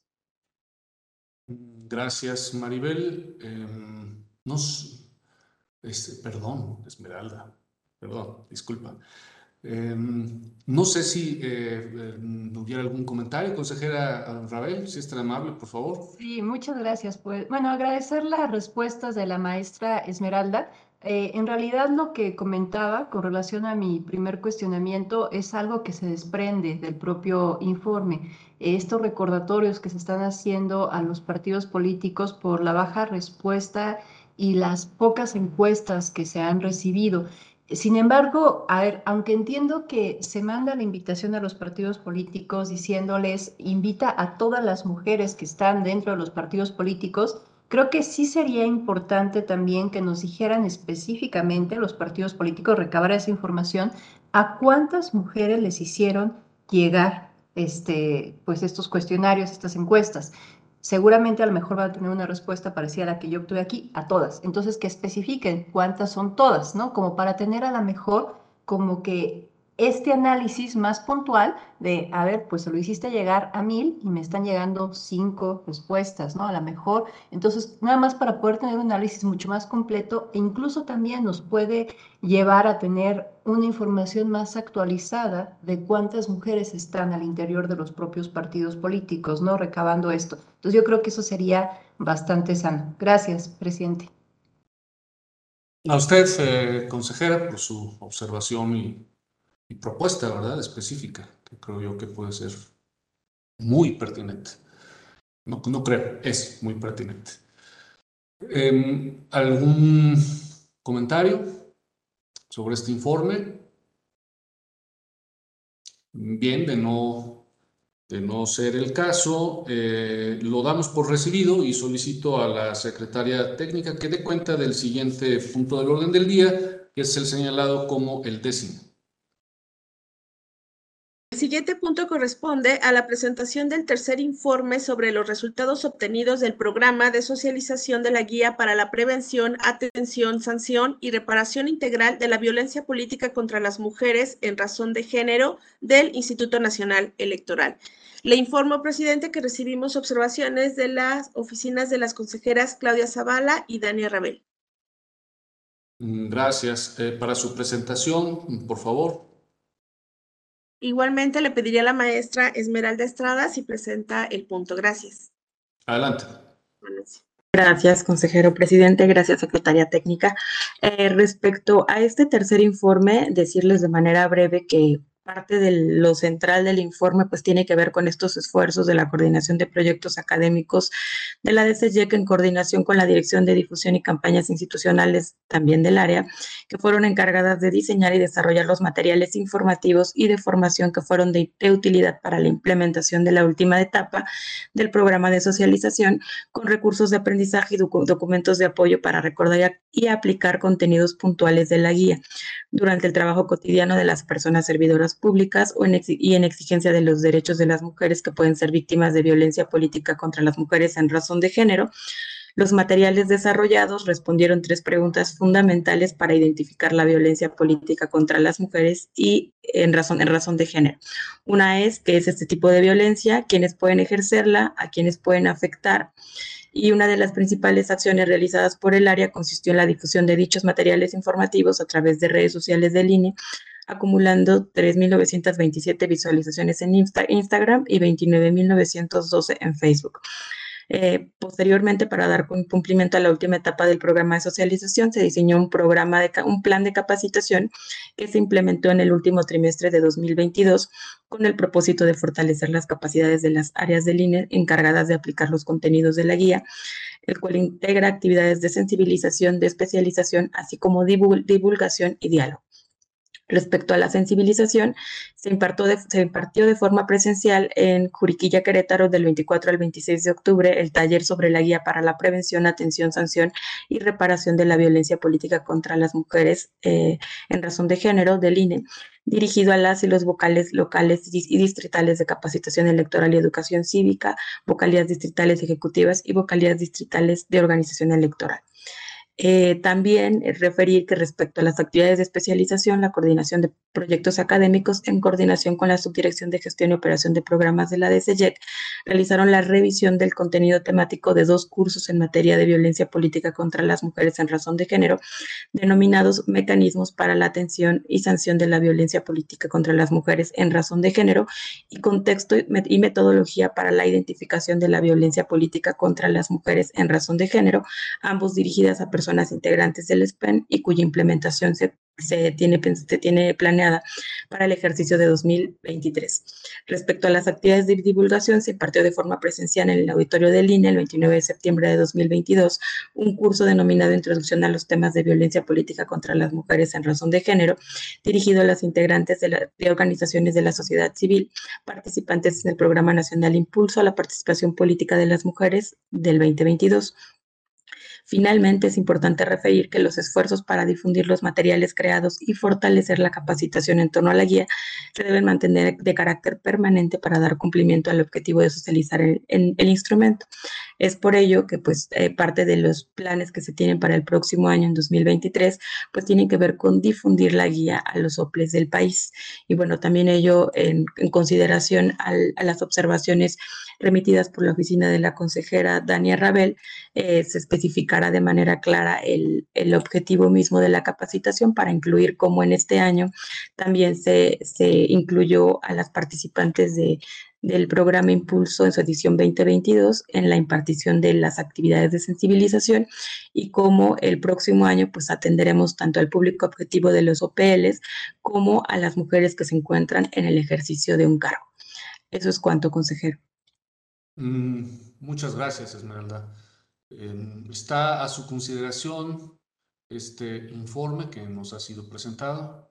Gracias, Maribel. Eh, nos, este, perdón, Esmeralda, perdón, disculpa. Eh, no sé si eh, hubiera algún comentario, consejera Rabel, si es tan amable, por favor. Sí, muchas gracias. Pues, bueno, agradecer las respuestas de la maestra Esmeralda. Eh, en realidad lo que comentaba con relación a mi primer cuestionamiento es algo que se desprende del propio informe. Estos recordatorios que se están haciendo a los partidos políticos por la baja respuesta y las pocas encuestas que se han recibido. Sin embargo, a ver, aunque entiendo que se manda la invitación a los partidos políticos diciéndoles, invita a todas las mujeres que están dentro de los partidos políticos, creo que sí sería importante también que nos dijeran específicamente los partidos políticos, recabar esa información, a cuántas mujeres les hicieron llegar este, pues estos cuestionarios, estas encuestas. Seguramente a lo mejor van a tener una respuesta parecida a la que yo obtuve aquí, a todas. Entonces, que especifiquen cuántas son todas, ¿no? Como para tener a lo mejor como que este análisis más puntual de, a ver, pues se lo hiciste llegar a mil y me están llegando cinco respuestas, ¿no? A lo mejor. Entonces, nada más para poder tener un análisis mucho más completo, e incluso también nos puede llevar a tener una información más actualizada de cuántas mujeres están al interior de los propios partidos políticos, ¿no? Recabando esto. Entonces, yo creo que eso sería bastante sano. Gracias, presidente. A usted, eh, consejera, por su observación y, y propuesta, ¿verdad? Específica, que creo yo que puede ser muy pertinente. No, no creo, es muy pertinente. Eh, ¿algún comentario sobre este informe? Bien, de no, de no ser el caso, eh, lo damos por recibido y solicito a la secretaria técnica que dé cuenta del siguiente punto del orden del día, que es el señalado como el décimo. El siguiente punto corresponde a la presentación del tercer informe sobre los resultados obtenidos del programa de socialización de la Guía para la Prevención, Atención, Sanción y Reparación Integral de la Violencia Política contra las Mujeres en Razón de Género del Instituto Nacional Electoral. Le informo, presidente, que recibimos observaciones de las oficinas de las consejeras Claudia Zavala y Dania Rabel. Gracias. Eh, para su presentación, por favor. Igualmente le pediría a la maestra Esmeralda Estrada si presenta el punto. Gracias. Adelante. Gracias, consejero presidente. Gracias, secretaria técnica. Eh, respecto a este tercer informe, decirles de manera breve que parte de lo central del informe pues tiene que ver con estos esfuerzos de la coordinación de proyectos académicos de la D C Y E C en coordinación con la Dirección de Difusión y Campañas Institucionales también del área, que fueron encargadas de diseñar y desarrollar los materiales informativos y de formación que fueron de, de utilidad para la implementación de la última etapa del programa de socialización, con recursos de aprendizaje y docu documentos de apoyo para recordar y aplicar contenidos puntuales de la guía durante el trabajo cotidiano de las personas servidoras públicas o en y en exigencia de los derechos de las mujeres que pueden ser víctimas de violencia política contra las mujeres en razón de género. Los materiales desarrollados respondieron tres preguntas fundamentales para identificar la violencia política contra las mujeres y en razón, en razón de género. Una es, ¿qué es este tipo de violencia? ¿Quiénes pueden ejercerla? ¿A quiénes pueden afectar? Y una de las principales acciones realizadas por el área consistió en la difusión de dichos materiales informativos a través de redes sociales del I N E, acumulando tres mil novecientas veintisiete visualizaciones en Insta Instagram y veintinueve mil novecientos doce en Facebook. Eh, posteriormente, para dar cumplimiento a la última etapa del programa de socialización, se diseñó un programa de un plan de capacitación que se implementó en el último trimestre de dos mil veintidós con el propósito de fortalecer las capacidades de las áreas del I N E encargadas de aplicar los contenidos de la guía, el cual integra actividades de sensibilización, de especialización, así como divulgación y diálogo. Respecto a la sensibilización, se impartió, de, se impartió de forma presencial en Juriquilla, Querétaro, del veinticuatro al veintiséis de octubre, el taller sobre la guía para la prevención, atención, sanción y reparación de la violencia política contra las mujeres eh, en razón de género del I N E, dirigido a las y los vocales locales y distritales de capacitación electoral y educación cívica, vocalías distritales ejecutivas y vocalías distritales de organización electoral. Eh, también eh, referir que respecto a las actividades de especialización, la coordinación de proyectos académicos en coordinación con la Subdirección de Gestión y Operación de Programas de la D C Y E C realizaron la revisión del contenido temático de dos cursos en materia de violencia política contra las mujeres en razón de género, denominados Mecanismos para la Atención y Sanción de la Violencia Política contra las Mujeres en razón de género y Contexto y Metodología para la Identificación de la Violencia Política contra las Mujeres en razón de género, ambos dirigidas a personas personas integrantes del S P E N y cuya implementación se, se, tiene, se tiene planeada para el ejercicio de dos mil veintitrés. Respecto a las actividades de divulgación, se impartió de forma presencial en el auditorio del I N E el veintinueve de septiembre de dos mil veintidós un curso denominado Introducción a los temas de violencia política contra las mujeres en razón de género, dirigido a las integrantes de, la, de organizaciones de la sociedad civil, participantes en el Programa Nacional Impulso a la Participación Política de las Mujeres del veinte veintidós. Finalmente, es importante referir que los esfuerzos para difundir los materiales creados y fortalecer la capacitación en torno a la guía se deben mantener de carácter permanente para dar cumplimiento al objetivo de socializar el, el, el instrumento. Es por ello que pues, eh, parte de los planes que se tienen para el próximo año, en dos mil veintitrés, pues tienen que ver con difundir la guía a los O P L Es del país. Y bueno, también ello en, en consideración al, a las observaciones remitidas por la oficina de la consejera Dania Rabel, eh, se especificará de manera clara el, el objetivo mismo de la capacitación para incluir como en este año también se, se incluyó a las participantes de, del programa Impulso en su edición veinte veintidós en la impartición de las actividades de sensibilización y como el próximo año pues atenderemos tanto al público objetivo de los O P L Es como a las mujeres que se encuentran en el ejercicio de un cargo. Eso es cuanto, consejero. Mm, muchas gracias, Esmeralda. Eh, está a su consideración este informe que nos ha sido presentado.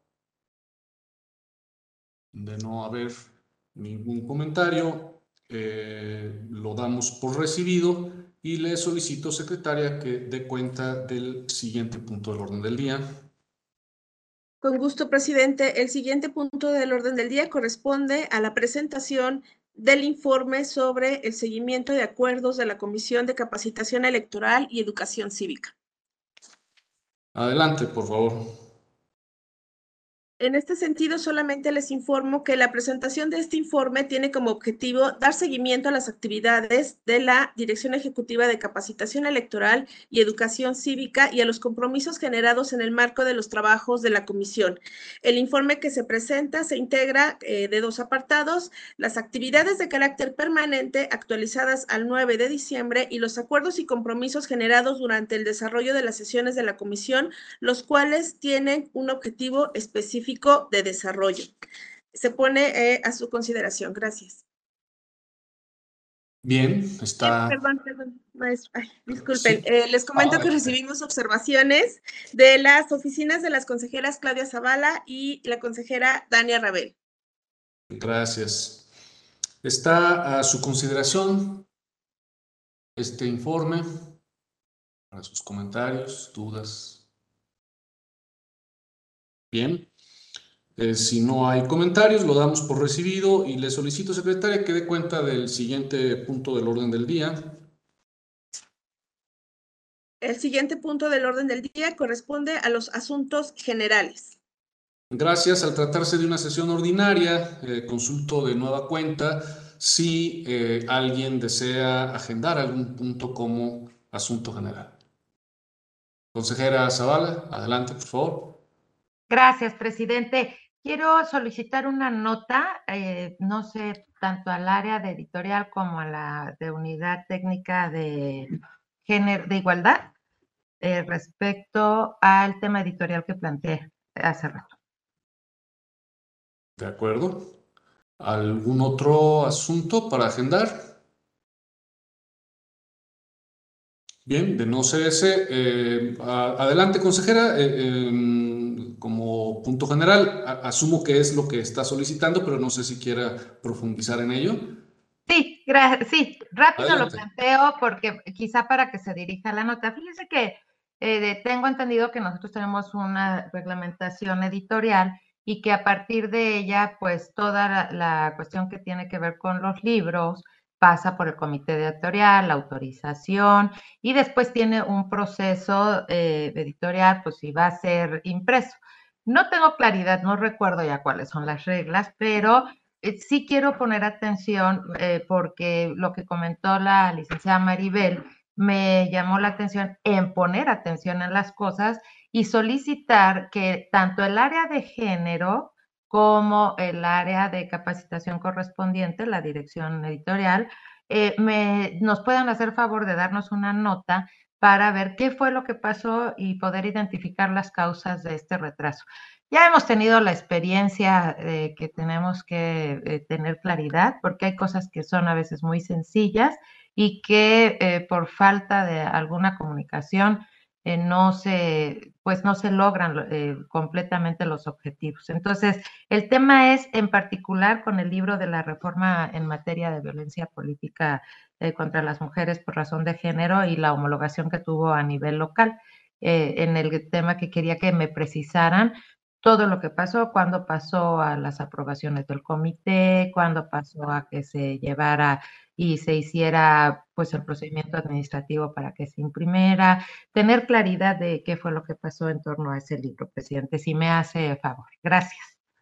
De no haber ningún comentario, eh, lo damos por recibido y le solicito, secretaria, que dé cuenta del siguiente punto del orden del día. Con gusto, presidente. El siguiente punto del orden del día corresponde a la presentación del informe sobre el seguimiento de acuerdos de la Comisión de Capacitación Electoral y Educación Cívica. Adelante, por favor. En este sentido, solamente les informo que la presentación de este informe tiene como objetivo dar seguimiento a las actividades de la Dirección Ejecutiva de Capacitación Electoral y Educación Cívica y a los compromisos generados en el marco de los trabajos de la comisión. El informe que se presenta se integra eh, de dos apartados: las actividades de carácter permanente actualizadas al nueve de diciembre y los acuerdos y compromisos generados durante el desarrollo de las sesiones de la comisión, los cuales tienen un objetivo específico de desarrollo. Se pone eh, a su consideración. Gracias. Bien, está... Eh, perdón, perdón, maestro. Ay, disculpen. Sí. Eh, les comento Ah, que recibimos observaciones de las oficinas de las consejeras Claudia Zavala y la consejera Dania Rabel. Gracias. Está a su consideración este informe para sus comentarios, dudas. Bien. Eh, si no hay comentarios, lo damos por recibido y le solicito, secretaria, que dé cuenta del siguiente punto del orden del día. El siguiente punto del orden del día corresponde a los asuntos generales. Gracias. Al tratarse de una sesión ordinaria, eh, consulto de nueva cuenta si eh, alguien desea agendar algún punto como asunto general. Consejera Zavala, adelante, por favor. Gracias, presidente. Quiero solicitar una nota, eh, no sé, tanto al área de editorial como a la de unidad técnica de género, de igualdad, eh, respecto al tema editorial que planteé hace rato. De acuerdo. ¿Algún otro asunto para agendar? Bien, de no ser ese, eh, a, adelante, consejera. Eh, eh, como punto general, a, asumo que es lo que está solicitando, pero no sé si quiera profundizar en ello. Sí, sí, rápido Adelante. Lo planteo porque quizá para que se dirija la nota. Fíjese que eh, tengo entendido que nosotros tenemos una reglamentación editorial y que a partir de ella, pues toda la, la cuestión que tiene que ver con los libros pasa por el comité editorial, la autorización, y después tiene un proceso eh, editorial, pues si va a ser impreso. No tengo claridad, no recuerdo ya cuáles son las reglas, pero eh, sí quiero poner atención eh, porque lo que comentó la licenciada Maribel me llamó la atención en poner atención en las cosas y solicitar que tanto el área de género como el área de capacitación correspondiente, la dirección editorial, eh, me, nos puedan hacer favor de darnos una nota para ver qué fue lo que pasó y poder identificar las causas de este retraso. Ya hemos tenido la experiencia de que tenemos que eh, tener claridad, porque hay cosas que son a veces muy sencillas y que eh, por falta de alguna comunicación eh, no se, pues no se logran eh, completamente los objetivos. Entonces, el tema es en particular con el libro de la reforma en materia de violencia política eh, contra las mujeres por razón de género y la homologación que tuvo a nivel local. Eh, en el tema que quería que me precisaran todo lo que pasó, cuándo pasó a las aprobaciones del comité, cuándo pasó a que se llevara y se hiciera pues el procedimiento administrativo para que se imprimiera, tener claridad de qué fue lo que pasó en torno a ese libro, presidente, si me hace favor. Gracias.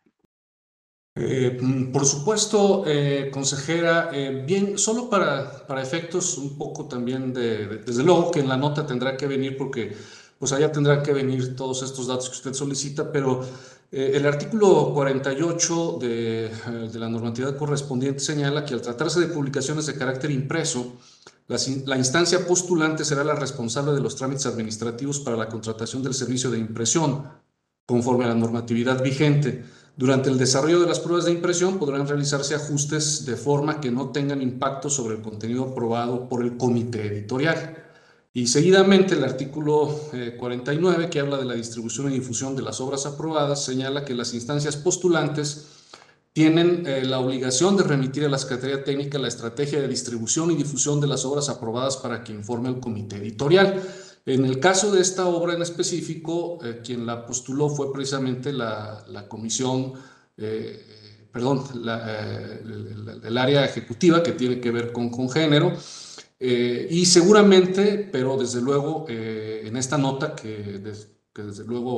Eh, por supuesto, eh, consejera, eh, bien, solo para, para efectos un poco también de, de, desde luego que en la nota tendrá que venir porque pues allá tendrán que venir todos estos datos que usted solicita, pero eh, el artículo cuarenta y ocho de, de la normatividad correspondiente señala que al tratarse de publicaciones de carácter impreso, la, la instancia postulante será la responsable de los trámites administrativos para la contratación del servicio de impresión, conforme a la normatividad vigente. Durante el desarrollo de las pruebas de impresión podrán realizarse ajustes de forma que no tengan impacto sobre el contenido aprobado por el comité editorial. Y seguidamente el artículo eh, cuarenta y nueve, que habla de la distribución y difusión de las obras aprobadas, señala que las instancias postulantes tienen eh, la obligación de remitir a la Secretaría Técnica la estrategia de distribución y difusión de las obras aprobadas para que informe el comité editorial. En el caso de esta obra en específico, eh, quien la postuló fue precisamente la, la comisión, eh, perdón, la, eh, el, el área ejecutiva que tiene que ver con, con género, eh, y seguramente, pero desde luego, eh, en esta nota que, des, que desde luego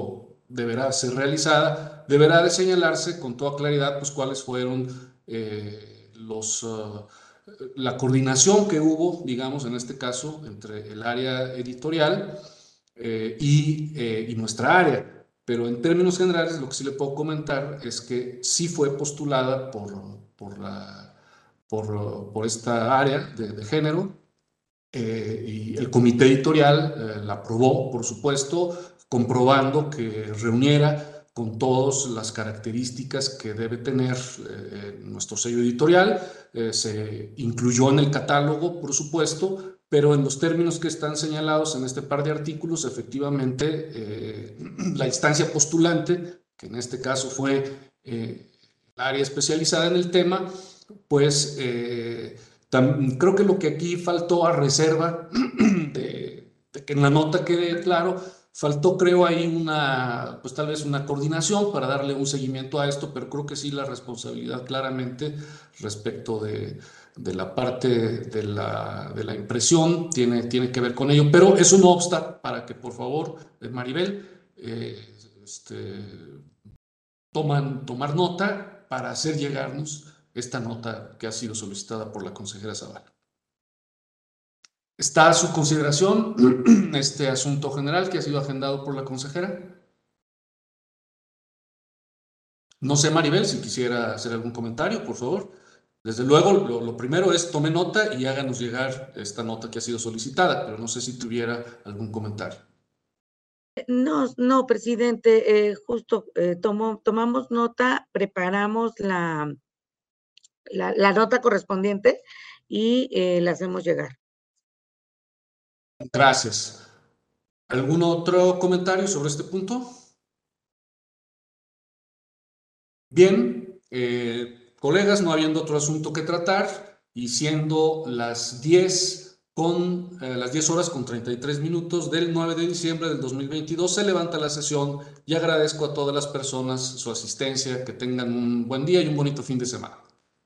deberá ser realizada, deberá de señalarse con toda claridad pues cuáles fueron eh, los, uh, la coordinación que hubo, digamos, en este caso, entre el área editorial eh, y, eh, y nuestra área. Pero en términos generales, lo que sí le puedo comentar es que sí fue postulada por, por, la, por, por esta área de, de género, eh, y el comité editorial eh, la aprobó, por supuesto, comprobando que reuniera con todas las características que debe tener eh, nuestro sello editorial. Eh, se incluyó en el catálogo, por supuesto, pero en los términos que están señalados en este par de artículos, efectivamente, eh, la instancia postulante, que en este caso fue eh, el área especializada en el tema, pues eh, tam, creo que lo que aquí faltó a reserva de, de que en la nota quede claro, faltó creo ahí una, pues tal vez una coordinación para darle un seguimiento a esto, pero creo que sí la responsabilidad claramente respecto de de la parte de la, de la impresión tiene, tiene que ver con ello, pero eso no obsta para que por favor, Maribel, eh, este, toman, tomar nota para hacer llegarnos esta nota que ha sido solicitada por la consejera Zavala. ¿Está a su consideración este asunto general que ha sido agendado por la consejera? No sé, Maribel, si quisiera hacer algún comentario, por favor. Desde luego, lo, lo primero es tome nota y háganos llegar esta nota que ha sido solicitada, pero no sé si tuviera algún comentario. No, no, presidente, eh, justo eh, tomo, tomamos nota, preparamos la, la, la nota correspondiente y eh, la hacemos llegar. Gracias. ¿Algún otro comentario sobre este punto? Bien, eh, colegas, no habiendo otro asunto que tratar y siendo las diez con eh, las diez horas con treinta y tres minutos del nueve de diciembre del dos mil veintidós, se levanta la sesión y agradezco a todas las personas su asistencia, que tengan un buen día y un bonito fin de semana.